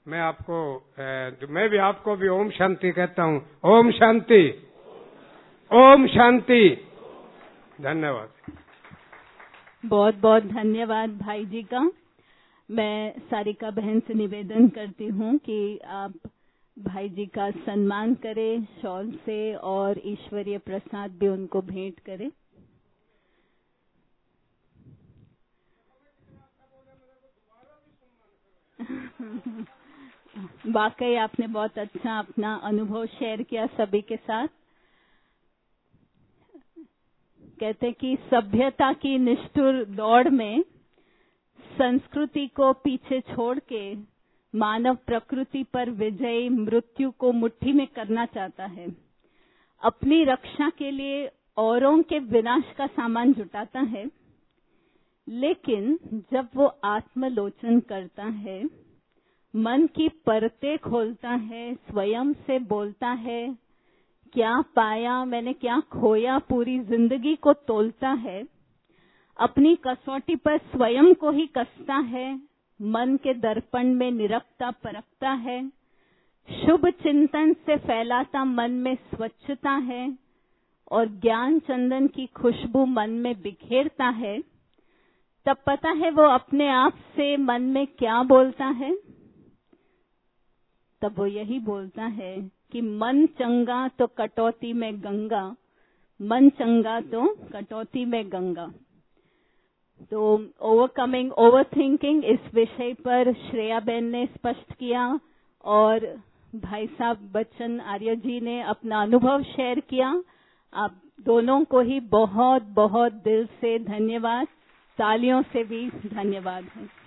मैं भी आपको भी ओम शांति कहता हूँ। ओम शांति, ओम शांति। धन्यवाद। बहुत बहुत धन्यवाद भाई जी का। मैं सारिका बहन से निवेदन करती हूँ कि आप भाई जी का सम्मान करें शॉल से और ईश्वरीय प्रसाद भी उनको भेंट करें। वाकई आपने बहुत अच्छा अपना अनुभव शेयर किया सभी के साथ। कहते कि सभ्यता की निष्ठुर दौड़ में संस्कृति को पीछे छोड़ के मानव प्रकृति पर विजयी मृत्यु को मुट्ठी में करना चाहता है। अपनी रक्षा के लिए औरों के विनाश का सामान जुटाता है, लेकिन जब वो आत्मलोचन करता है, मन की परतें खोलता है, स्वयं से बोलता है, क्या पाया मैंने क्या खोया, पूरी जिंदगी को तोलता है, अपनी कसौटी पर स्वयं को ही कसता है, मन के दर्पण में निरखता परखता है, शुभ चिंतन से फैलाता मन में स्वच्छता है और ज्ञान चंदन की खुशबू मन में बिखेरता है, तब पता है वो अपने आप से मन में क्या बोलता है। तब वो यही बोलता है कि मन चंगा तो कटौती में गंगा, मन चंगा तो कटौती में गंगा। तो ओवरकमिंग ओवरथिंकिंग इस विषय पर श्रेया बहन ने स्पष्ट किया और भाई साहब बच्चन आर्य जी ने अपना अनुभव शेयर किया। आप दोनों को ही बहुत बहुत दिल से धन्यवाद, तालियों से भी धन्यवाद है।